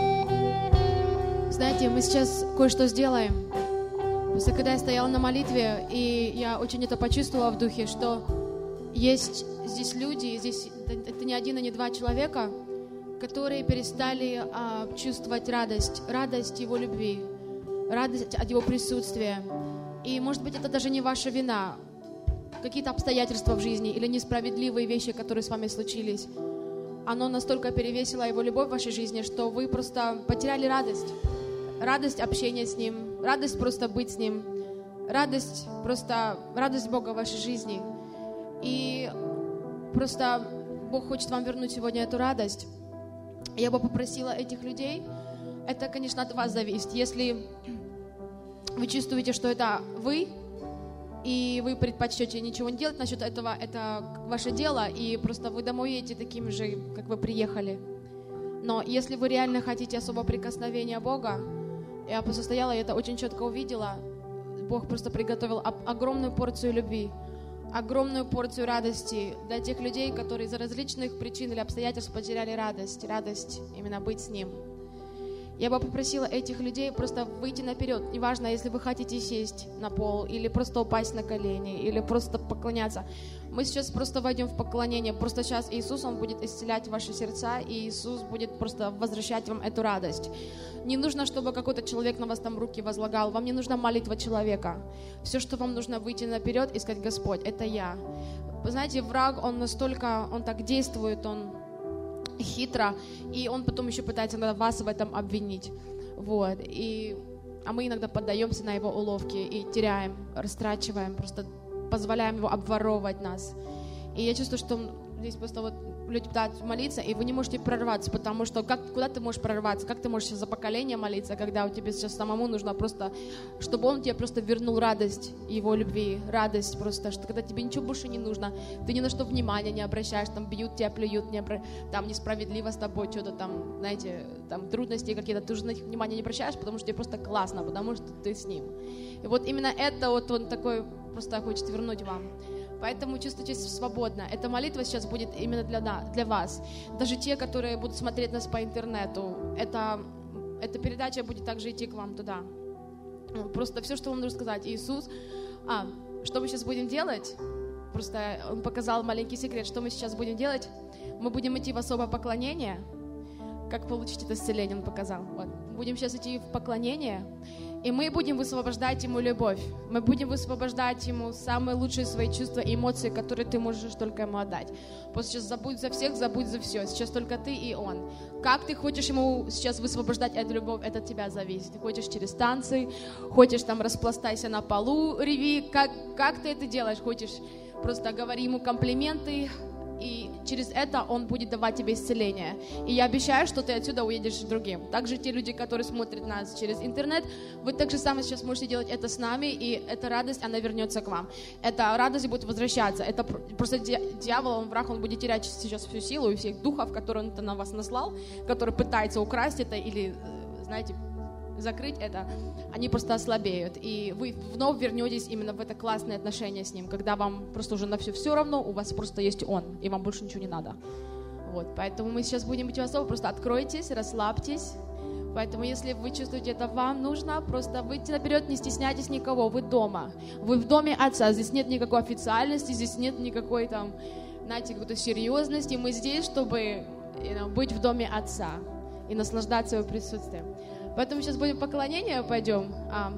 Знаете, мы сейчас кое-что сделаем. Просто когда я стояла на молитве, и я очень это почувствовала в духе, что есть здесь люди, здесь это не один и не два человека, которые перестали а, чувствовать радость, радость Его любви, радость от Его присутствия. И, может быть, это даже не ваша вина, какие-то обстоятельства в жизни или несправедливые вещи, которые с вами случились. Оно настолько перевесило Его любовь в вашей жизни, что вы просто потеряли радость. Радость общения с Ним, радость просто быть с Ним, радость просто, радость Бога в вашей жизни. И просто Бог хочет вам вернуть сегодня эту радость. Я бы попросила этих людей, это, конечно, от вас зависит. Если вы чувствуете, что это вы, и вы предпочтете ничего не делать насчет этого, это ваше дело, и просто вы домой едете таким же, как вы приехали. Но если вы реально хотите особого прикосновения Бога, я просто стояла и это очень четко увидела, Бог просто приготовил огромную порцию любви, огромную порцию радости для тех людей, которые из-за различных причин или обстоятельств потеряли радость, радость именно быть с Ним. Я бы попросила этих людей просто выйти наперед. Неважно, если вы хотите сесть на пол, или просто упасть на колени, или просто поклоняться. Мы сейчас просто войдем в поклонение. Просто сейчас Иисус, Он будет исцелять ваши сердца, и Иисус будет просто возвращать вам эту радость. Не нужно, чтобы какой-то человек на вас там руки возлагал. Вам не нужна молитва человека. Все, что вам нужно, выйти наперед и сказать: Господь, это я. Вы знаете, враг, он настолько, он так действует, он хитро, и он потом еще пытается иногда вас в этом обвинить. Вот. И, а мы иногда поддаемся на его уловки и теряем, растрачиваем, просто позволяем его обворовывать нас. И я чувствую, что здесь просто вот люди пытаются молиться, и вы не можете прорваться, потому что как, куда ты можешь прорваться, как ты можешь сейчас за поколение молиться, когда у тебя сейчас самому нужно просто, чтобы он тебе просто вернул радость его любви, радость просто, что когда тебе ничего больше не нужно, ты ни на что внимания не обращаешь, там бьют тебя, плюют, не обра... там несправедливо с тобой, что-то там, знаете, там трудности какие-то, ты уже на них внимания не обращаешь, потому что тебе просто классно, потому что ты с ним. И вот именно это вот он такой просто хочет вернуть вам. Поэтому чувствуйтесь свободно. Эта молитва сейчас будет именно для, для вас. Даже те, которые будут смотреть нас по интернету, это, эта передача будет также идти к вам туда. Просто все, что вам нужно сказать. Иисус, а, что мы сейчас будем делать? Просто он показал маленький секрет, что мы сейчас будем делать. Мы будем идти в особое поклонение. Как получить это исцеление, он показал. Вот. Будем сейчас идти в поклонение, и мы будем высвобождать Ему любовь. Мы будем высвобождать Ему самые лучшие свои чувства и эмоции, которые ты можешь только Ему отдать. Просто сейчас забудь за всех, забудь за все. Сейчас только ты и Он. Как ты хочешь Ему сейчас высвобождать эту любовь, это от тебя зависит. Ты хочешь через танцы, хочешь там распластайся на полу, реви. Как, как ты это делаешь? Хочешь просто говори Ему комплименты, и через это Он будет давать тебе исцеление. И я обещаю, что ты отсюда уедешь другим. Также те люди, которые смотрят нас через интернет, вы так же самое сейчас можете делать это с нами, и эта радость, она вернется к вам. Эта радость будет возвращаться. Это просто дьявол, он враг, он будет терять сейчас всю силу и всех духов, которые он на вас наслал, которые пытаются украсть это или, знаете, закрыть это, они просто ослабеют. И вы вновь вернетесь именно в это классное отношение с Ним, когда вам просто уже на все все равно, у вас просто есть Он, и вам больше ничего не надо. Вот, поэтому мы сейчас будем идти в особо, просто откройтесь, расслабьтесь. Поэтому, если вы чувствуете, это вам нужно, просто выйти наперед, не стесняйтесь никого, вы дома. Вы в доме Отца, здесь нет никакой официальности, здесь нет никакой там, знаете, какой-то серьезности. Мы здесь, чтобы you know, быть в доме Отца и наслаждаться Его присутствием. Поэтому сейчас будем поклонение, пойдем. А,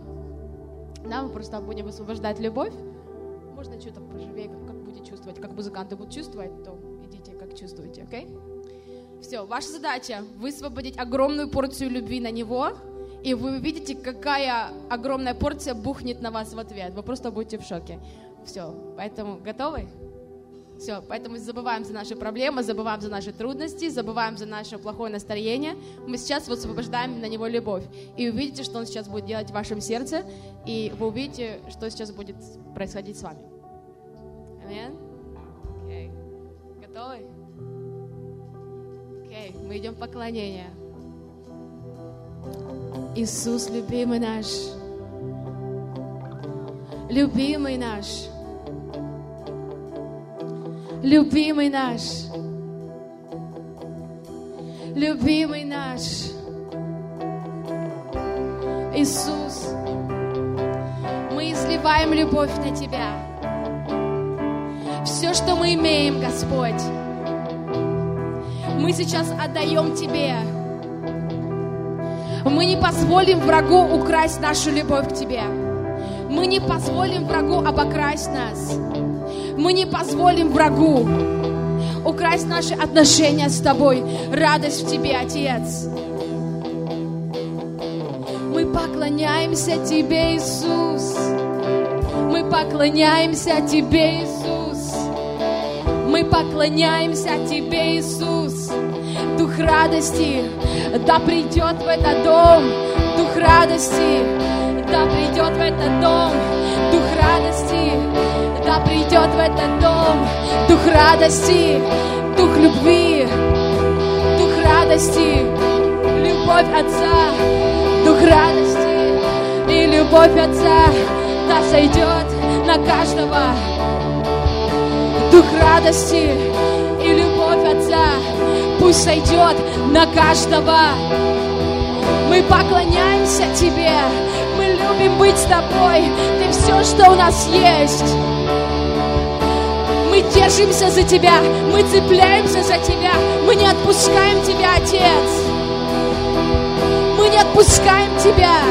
да, мы просто будем высвобождать любовь. Можно что-то поживее, как, как будете чувствовать. Как музыканты будут чувствовать, то идите, как чувствуете, окей? Okay? Все, ваша задача высвободить огромную порцию любви на Него, и вы увидите, какая огромная порция бухнет на вас в ответ. Вы просто будете в шоке. Все, поэтому готовы? Все, поэтому забываем за наши проблемы, забываем за наши трудности, забываем за наше плохое настроение. Мы сейчас высвобождаем на Него любовь. И увидите, что Он сейчас будет делать в вашем сердце, и вы увидите, что сейчас будет происходить с вами. Аминь? Окей. Готовы? Окей, мы идем в поклонение. Иисус, любимый наш, любимый наш, любимый наш, любимый наш, Иисус, мы изливаем любовь на Тебя. Все, что мы имеем, Господь, мы сейчас отдаем Тебе. Мы не позволим врагу украсть нашу любовь к Тебе. Мы не позволим врагу обокрасть нас. Мы не позволим врагу украсть наши отношения с Тобой, радость в Тебе, Отец. Мы поклоняемся Тебе, Иисус. Мы поклоняемся Тебе, Иисус. Мы поклоняемся Тебе, Иисус. Дух радости, да придет в этот дом. Дух радости, да придет в этот дом. Дух радости, да придет в этот дом. Дух радости, дух любви, дух радости, любовь Отца. Дух радости и любовь Отца, да сойдет на каждого. Дух радости и любовь Отца пусть сойдет на каждого. Мы поклоняемся Тебе, мы любим быть с Тобой. Ты все, что у нас есть. Мы держимся за Тебя, мы цепляемся за Тебя, мы не отпускаем Тебя, Отец. Мы не отпускаем Тебя.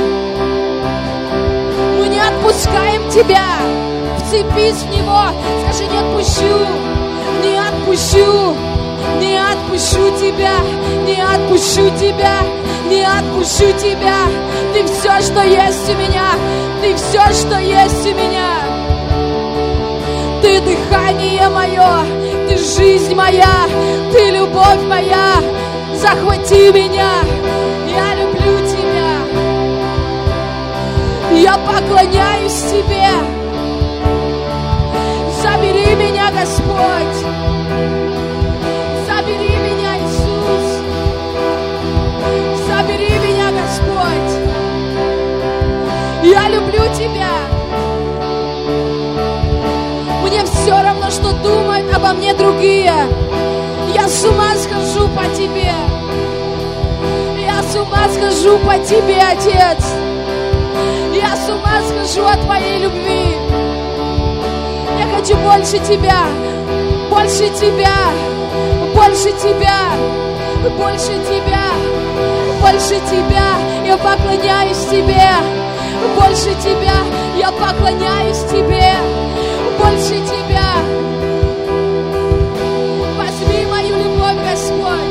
Мы не отпускаем Тебя. Вцепись в Него, скажи: не отпущу, не отпущу, не отпущу Тебя, не отпущу Тебя, не отпущу Тебя. Ты все, что есть у меня, Ты все, что есть у меня. Ты дыхание мое, Ты жизнь моя, Ты любовь моя. Захвати меня, я люблю Тебя. Я поклоняюсь Тебе. Забери меня, Господь. Забери меня, Иисус. Забери меня, Господь. Я люблю Тебя. Мне все равно, что думают обо мне другие. Я с ума схожу по Тебе. Я с ума схожу по Тебе, Отец. Я с ума схожу от Твоей любви. Я хочу больше Тебя, больше Тебя, больше Тебя, больше Тебя, больше Тебя. Я поклоняюсь Тебе, больше Тебя. Я поклоняюсь Тебе, больше Тебя. Возьми мою любовь, Господь.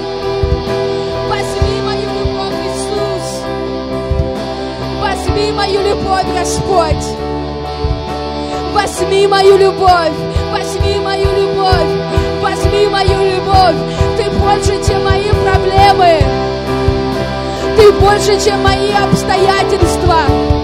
Возьми мою любовь, Иисус. Возьми мою любовь, Господь. Возьми мою любовь. Возьми мою любовь. Возьми мою любовь. Ты больше, чем мои проблемы. Ты больше, чем мои обстоятельства.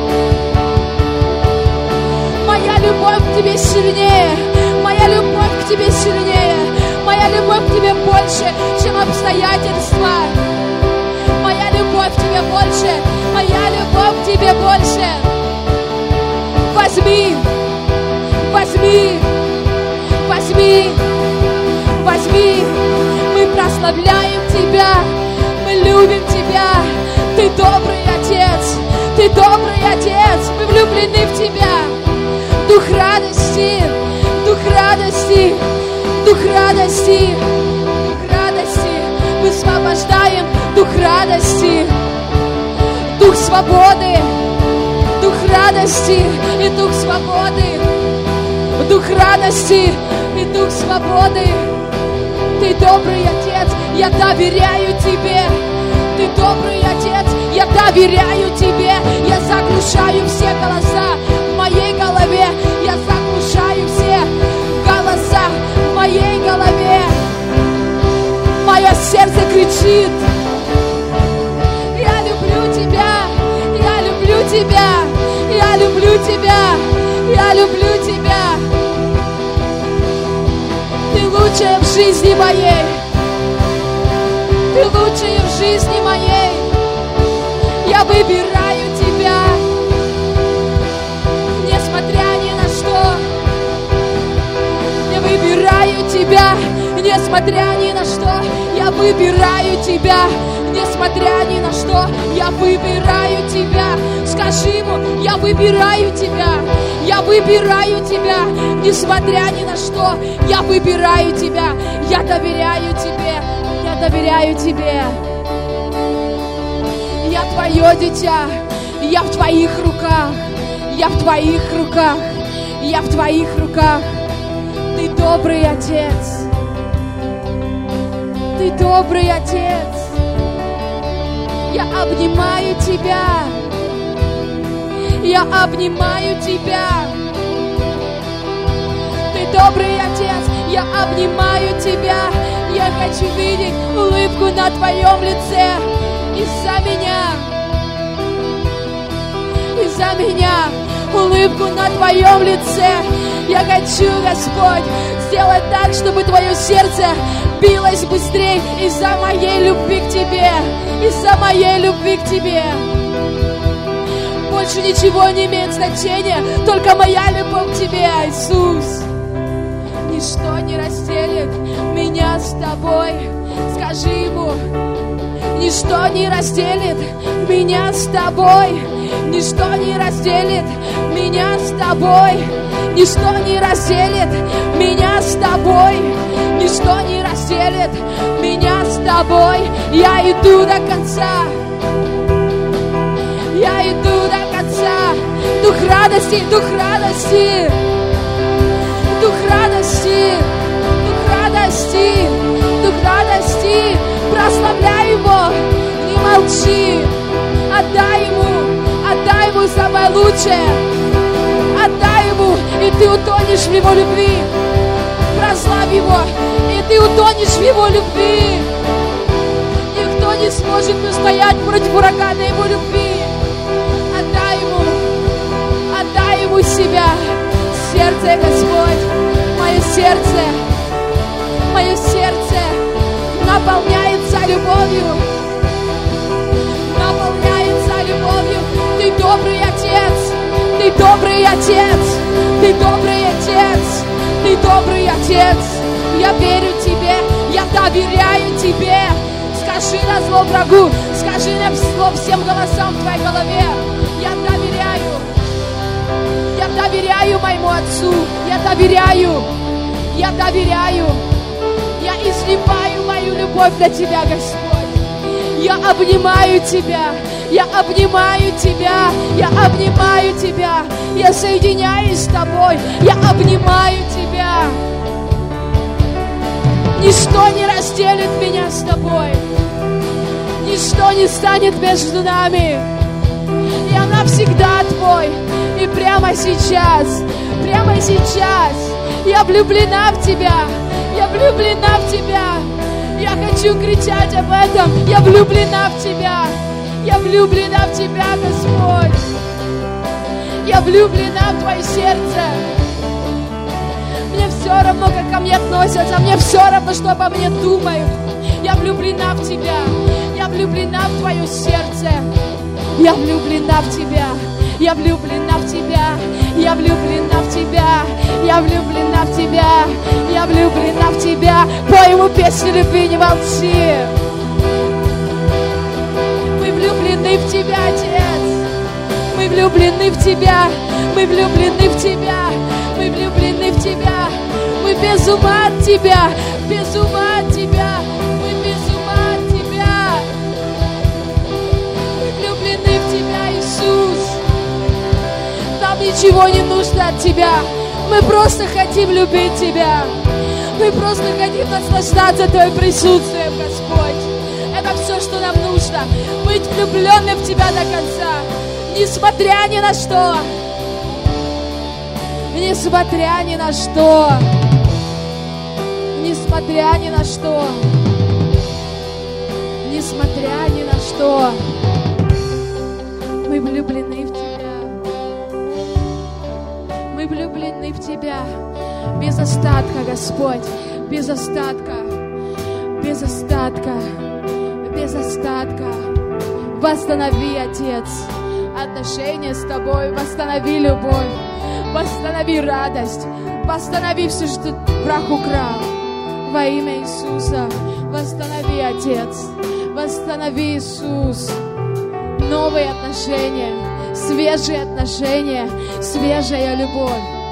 Моя любовь к Тебе сильнее. Моя любовь к Тебе сильнее. Моя любовь к Тебе больше, чем обстоятельства. Моя любовь к Тебе больше. Моя любовь к Тебе больше. Возьми, возьми, возьми, возьми. Мы прославляем Тебя. Мы любим Тебя. Ты добрый Отец. Ты добрый Отец. Мы влюблены в Тебя. Дух радости, дух радости, дух радости, дух радости. Мы освобождаем дух радости, дух свободы, дух радости и дух свободы, дух радости и дух свободы. Ты добрый Отец, я доверяю Тебе. Ты добрый Отец, я доверяю Тебе. Я заглушаю все голоса в моей голове. Я заглушаю все голоса в моей голове. Мое сердце кричит: я люблю Тебя, я люблю Тебя, я люблю Тебя, я люблю Тебя. Ты лучшая в жизни моей. Ты лучшая в жизни моей. Я выбираю Тебя, несмотря ни на что. Я выбираю Тебя, несмотря ни на что. Я выбираю Тебя, несмотря ни на что. Я выбираю Тебя. Скажи ему: я выбираю Тебя. Я выбираю Тебя, несмотря ни на что. Я выбираю Тебя. Я доверяю Тебе. Я доверяю Тебе. Я Твое дитя. Я в Твоих руках. Я в Твоих руках. Я в Твоих руках. Ты добрый Отец. Ты добрый Отец. Я обнимаю Тебя. Я обнимаю Тебя. Ты добрый Отец. Я обнимаю Тебя. Я хочу видеть улыбку на Твоем лице. Из-за меня. Из-за меня. Улыбку на Твоем лице. Я хочу, Господь, сделать так, чтобы Твое сердце билось быстрее из-за моей любви к Тебе. Из-за моей любви к Тебе. Больше ничего не имеет значения, только моя любовь к Тебе, Иисус. Ничто не разделит меня с Тобой. Скажи ему: ничто не разделит меня с Тобой. Ничто не разделит меня с Тобой. Ничто не разделит меня с Тобой. Ничто не разделит меня с Тобой. Я иду до конца. Я иду до конца. Дух радости, дух радости. Дух радости, дух радости, дух радости. Прославляй Его, не молчи. Отдай Ему, отдай Ему самое лучшее. Отдай Ему и ты утонешь в Его любви. Прославь Его, и ты утонешь в Его любви. Никто не сможет устоять против урагана Его любви. Отдай Ему, отдай Ему себя. Сердце, Господь, мое сердце, мое сердце наполняется любовью, наполняется любовью. Ты добрый Отец, Ты добрый Отец, Ты добрый Отец, Ты добрый Отец. Я верю Тебе, я доверяю Тебе. Скажи на зло врагу, скажи на зло всем голосам в Твоей голове. Я доверяю, я доверяю моему Отцу, я доверяю, я доверяю. Я изливаю мою любовь для Тебя, Господь. Я обнимаю Тебя, я обнимаю Тебя, я обнимаю Тебя. Я соединяюсь с Тобой, я обнимаю Тебя. Ничто не разделит меня с Тобой. Ничто не станет между нами. Я навсегда Твой. И прямо сейчас, прямо сейчас я влюблена в Тебя. Я влюблена в Тебя. Я хочу кричать об этом. Я влюблена в Тебя. Я влюблена в Тебя, Господь. Я влюблена в Твое сердце. Мне все равно, как ко мне относятся. Мне все равно, что обо мне думают. Я влюблена в Тебя. Я влюблена в Твое сердце. Я влюблена в Тебя. Я влюблена в Тебя. Я влюблена в Тебя. Я влюблена в Тебя. Я влюблена в Тебя. Пой ему песню любви, не молчи. Мы влюблены в Тебя, Отец. Мы влюблены в Тебя. Мы влюблены в Тебя. Мы влюблены в Тебя. Мы без ума от Тебя. Без ума от Тебя. Мы без ума от Тебя. Мы влюблены в Тебя, Иисус. Нам ничего не нужно от Тебя. Мы просто хотим любить Тебя. Мы просто хотим наслаждаться Твоим присутствием, Господь. Это все, что нам нужно. Быть влюбленным в Тебя до конца. Несмотря ни на что. Несмотря ни на что. Несмотря ни на что. Несмотря ни на что. Мы влюблены в Тебя. Мы влюблены в Тебя. Без остатка, Господь. Без остатка. Без остатка. Без остатка. Восстанови, Отец, отношения с Тобой. Восстанови любовь. Восстанови радость. Восстанови все, что враг украл. Во имя Иисуса. Восстанови, Отец. Восстанови, Иисус. Новые отношения. Свежие отношения. Свежая любовь.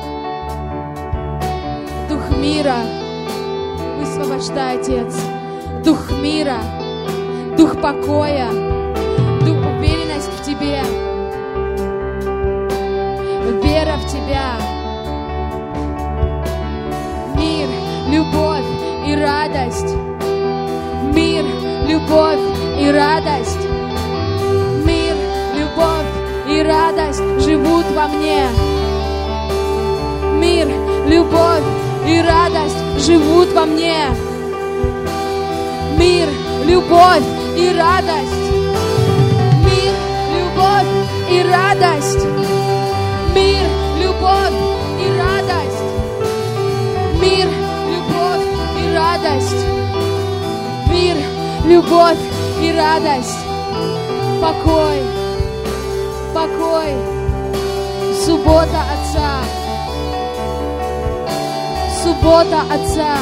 Дух мира. Высвобождай, Отец. Дух мира. Дух покоя. Дух уверенность в Тебе. Вера в Тебя. Мир, любовь и радость. Мир, любовь и радость. Мир, любовь и радость живут во мне. Мир, любовь и радость живут во мне. Мир, любовь и радость. Мир, любовь и радость. Мир, любовь и радость. Мир, любовь и радость. Мир, любовь и радость. Покой, покой. Суббота Отца. Суббота Отца.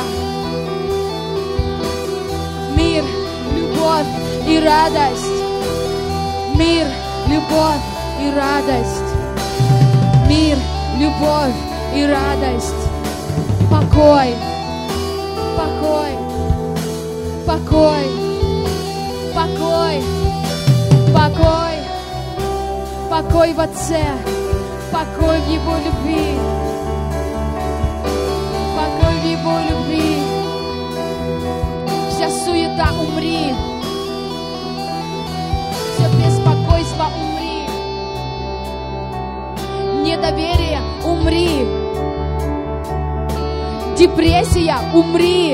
Мир, любовь и радость. Мир, любовь и радость. Мир, любовь и радость. Покой, покой, покой, покой, покой, покой в Отце, покой в Его любви, покой в Его любви. Вся суета умри, все беспокойство умри, недоверие умри, Депрессия, умри.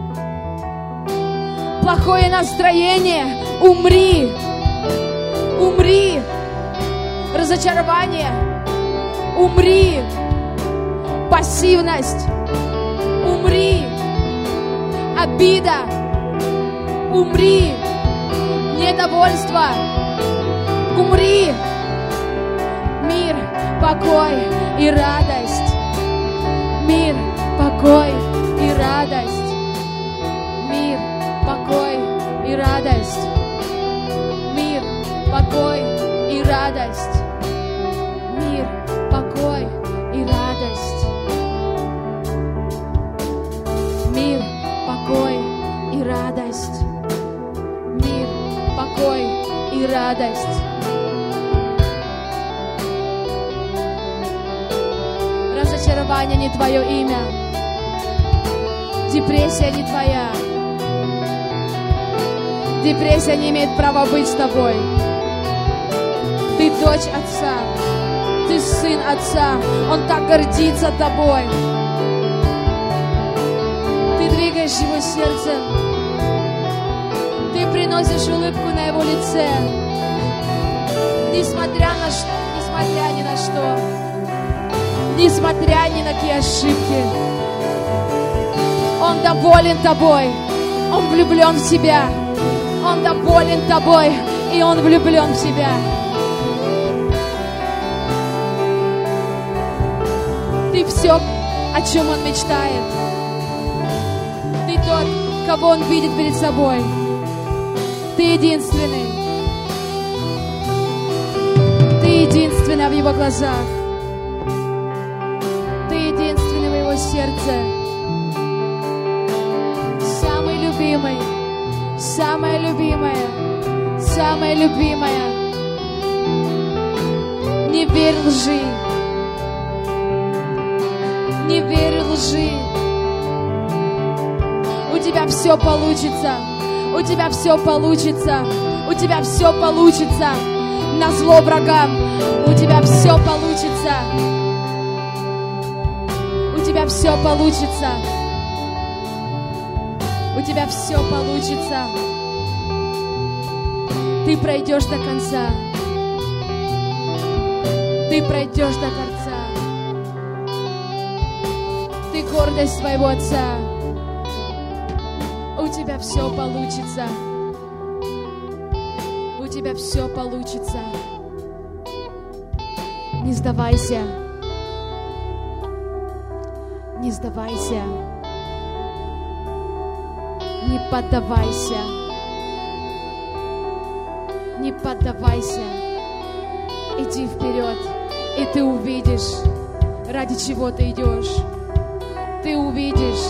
Плохое настроение, умри. Умри. Разочарование, умри. Пассивность, умри. Обида, умри. Недовольство, умри. Мир, покой и радость. Мир, покой и радость. Мир, покой и радость. Мир, покой и радость. Мир, покой и радость. Мир, покой и радость. Мир, покой и радость. Разочарование не твое имя. Депрессия не твоя. Депрессия не имеет права быть с тобой. Ты дочь Отца. Ты сын Отца. Он так гордится тобой. Ты двигаешь его сердцем. Ты приносишь улыбку на его лице. Несмотря на что, несмотря ни на что. Несмотря ни на какие ошибки. Он доволен тобой. Он влюблен в тебя. Он доволен тобой. И он влюблен в тебя. Ты все, о чем он мечтает. Ты тот, кого он видит перед собой. Ты единственный. Ты единственный в его глазах. Ты единственный в его сердце. Самый любимый. Самая любимая. Самая любимая. Не верь лжи. Не верь лжи. У тебя все получится. У тебя все получится. У тебя все получится. Назло врагам. У тебя все получится. У тебя все получится. У тебя все получится. Ты пройдешь до конца. Ты пройдешь до конца. Ты гордость своего Отца. У тебя все получится. У тебя все получится. Не сдавайся. Не сдавайся. Не поддавайся. Не поддавайся. Иди вперед, и ты увидишь, ради чего ты идешь. Ты увидишь.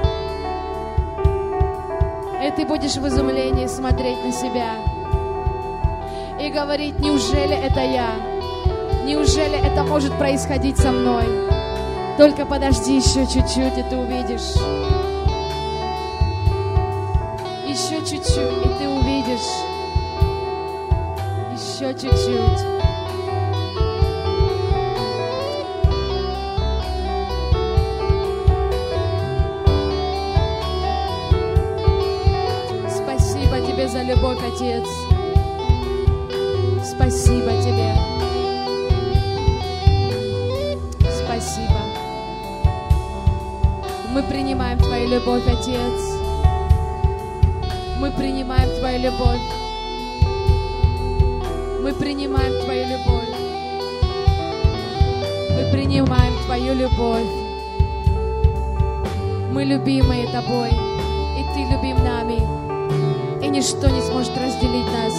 И ты будешь в изумлении смотреть на себя и говорить: неужели это я? Неужели это может происходить со мной? Только подожди еще чуть-чуть, и ты увидишь. Еще чуть-чуть, и ты увидишь. Еще чуть-чуть. Спасибо тебе за любовь, Отец. Спасибо тебе. Спасибо. Мы принимаем Твою любовь, Отец. Мы принимаем Твою любовь. Мы принимаем Твою любовь. Мы принимаем Твою любовь. Мы любимые Тобой, и Ты любим нами. И ничто не сможет разделить нас.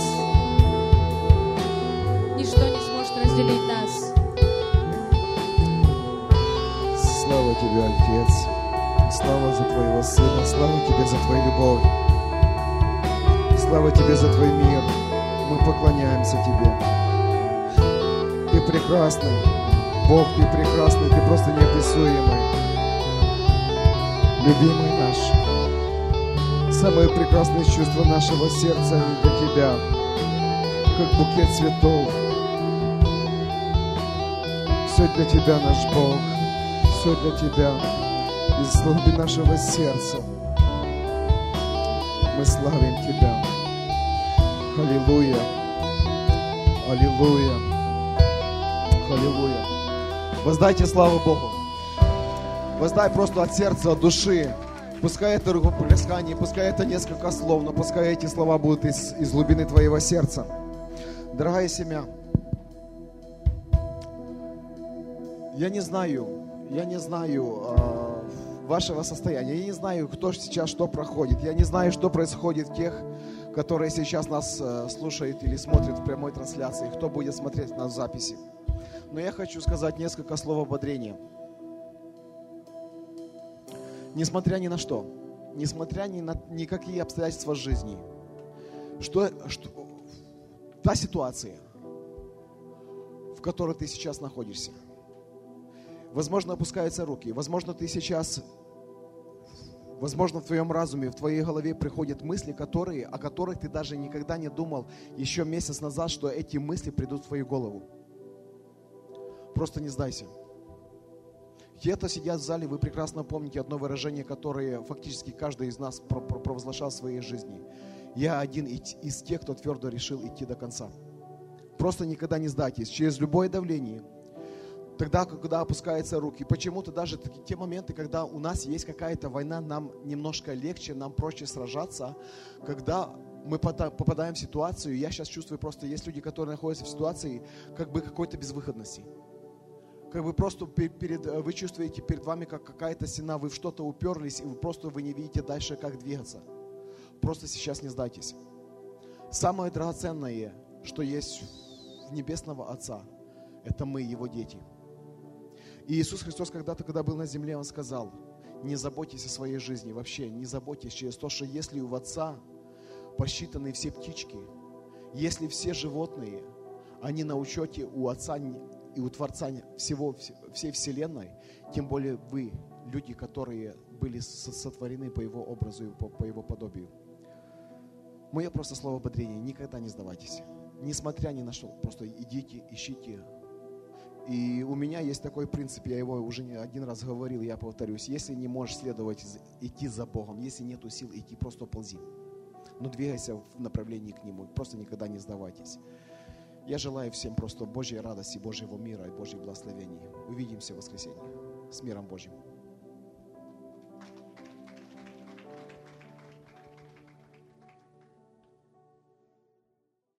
Ничто не сможет разделить нас. Слава Тебе, Отец. Слава за Твоего Сына. Слава Тебе за Твою любовь. Слава Тебе за Твой мир. Мы поклоняемся Тебе. Ты прекрасный. Бог, Ты прекрасный. Ты просто неописуемый. Любимый наш. Самые прекрасные чувства нашего сердца, они для Тебя. Как букет цветов. Все для Тебя, наш Бог. Все для Тебя. из глубины нашего сердца. Мы славим Тебя. Аллилуйя. Аллилуйя. Аллилуйя. Воздайте славу Богу. Воздай просто от сердца, от души. Пускай это рукоплескание, пускай это несколько слов, но пускай эти слова будут из, из глубины твоего сердца. Дорогая семья, я не знаю, я не знаю э, вашего состояния, я не знаю, кто сейчас что проходит, я не знаю, что происходит в тех, которые сейчас нас э, слушают или смотрят в прямой трансляции, кто будет смотреть нас в записи. Но я хочу сказать несколько слов ободрения. Несмотря ни на что, несмотря ни на никакие обстоятельства жизни, что, что, та ситуация, в которой ты сейчас находишься, возможно, опускаются руки, возможно, ты сейчас, возможно, в твоем разуме, в твоей голове приходят мысли, которые, о которых ты даже никогда не думал еще месяц назад, что эти мысли придут в твою голову. Просто не сдайся. Те-то сидят в зале, вы прекрасно помните одно выражение, которое фактически каждый из нас провозглашал в своей жизни. Я один из тех, кто твердо решил идти до конца. Просто никогда не сдайтесь. Через любое давление, тогда, когда опускаются руки, почему-то даже те моменты, когда у нас есть какая-то война, нам немножко легче, нам проще сражаться, когда мы попадаем в ситуацию, я сейчас чувствую просто, есть люди, которые находятся в ситуации как бы какой-то безвыходности. Как бы просто перед, вы чувствуете перед вами как какая-то стена, вы в что-то уперлись, и вы просто вы не видите дальше, как двигаться. Просто сейчас не сдайтесь. Самое драгоценное, что есть в Небесного Отца, это мы, Его дети. И Иисус Христос когда-то, когда был на земле, Он сказал, не заботьтесь о своей жизни, вообще не заботьтесь через то, что если у Отца посчитаны все птички, если все животные, они на учете у Отца и у Творца всего, всей вселенной, тем более вы, люди, которые были сотворены по Его образу и по, по Его подобию. Мое просто слово ободрения: никогда не сдавайтесь. Несмотря ни на что, просто идите, ищите. И у меня есть такой принцип, я его уже не один раз говорил, я повторюсь: если не можешь следовать, идти за Богом, если нету сил идти, просто ползи. Но двигайся в направлении к Нему, просто никогда не сдавайтесь. Я желаю всем просто Божьей радости, Божьего мира и Божьих благословений. Увидимся в воскресенье. С миром Божьим.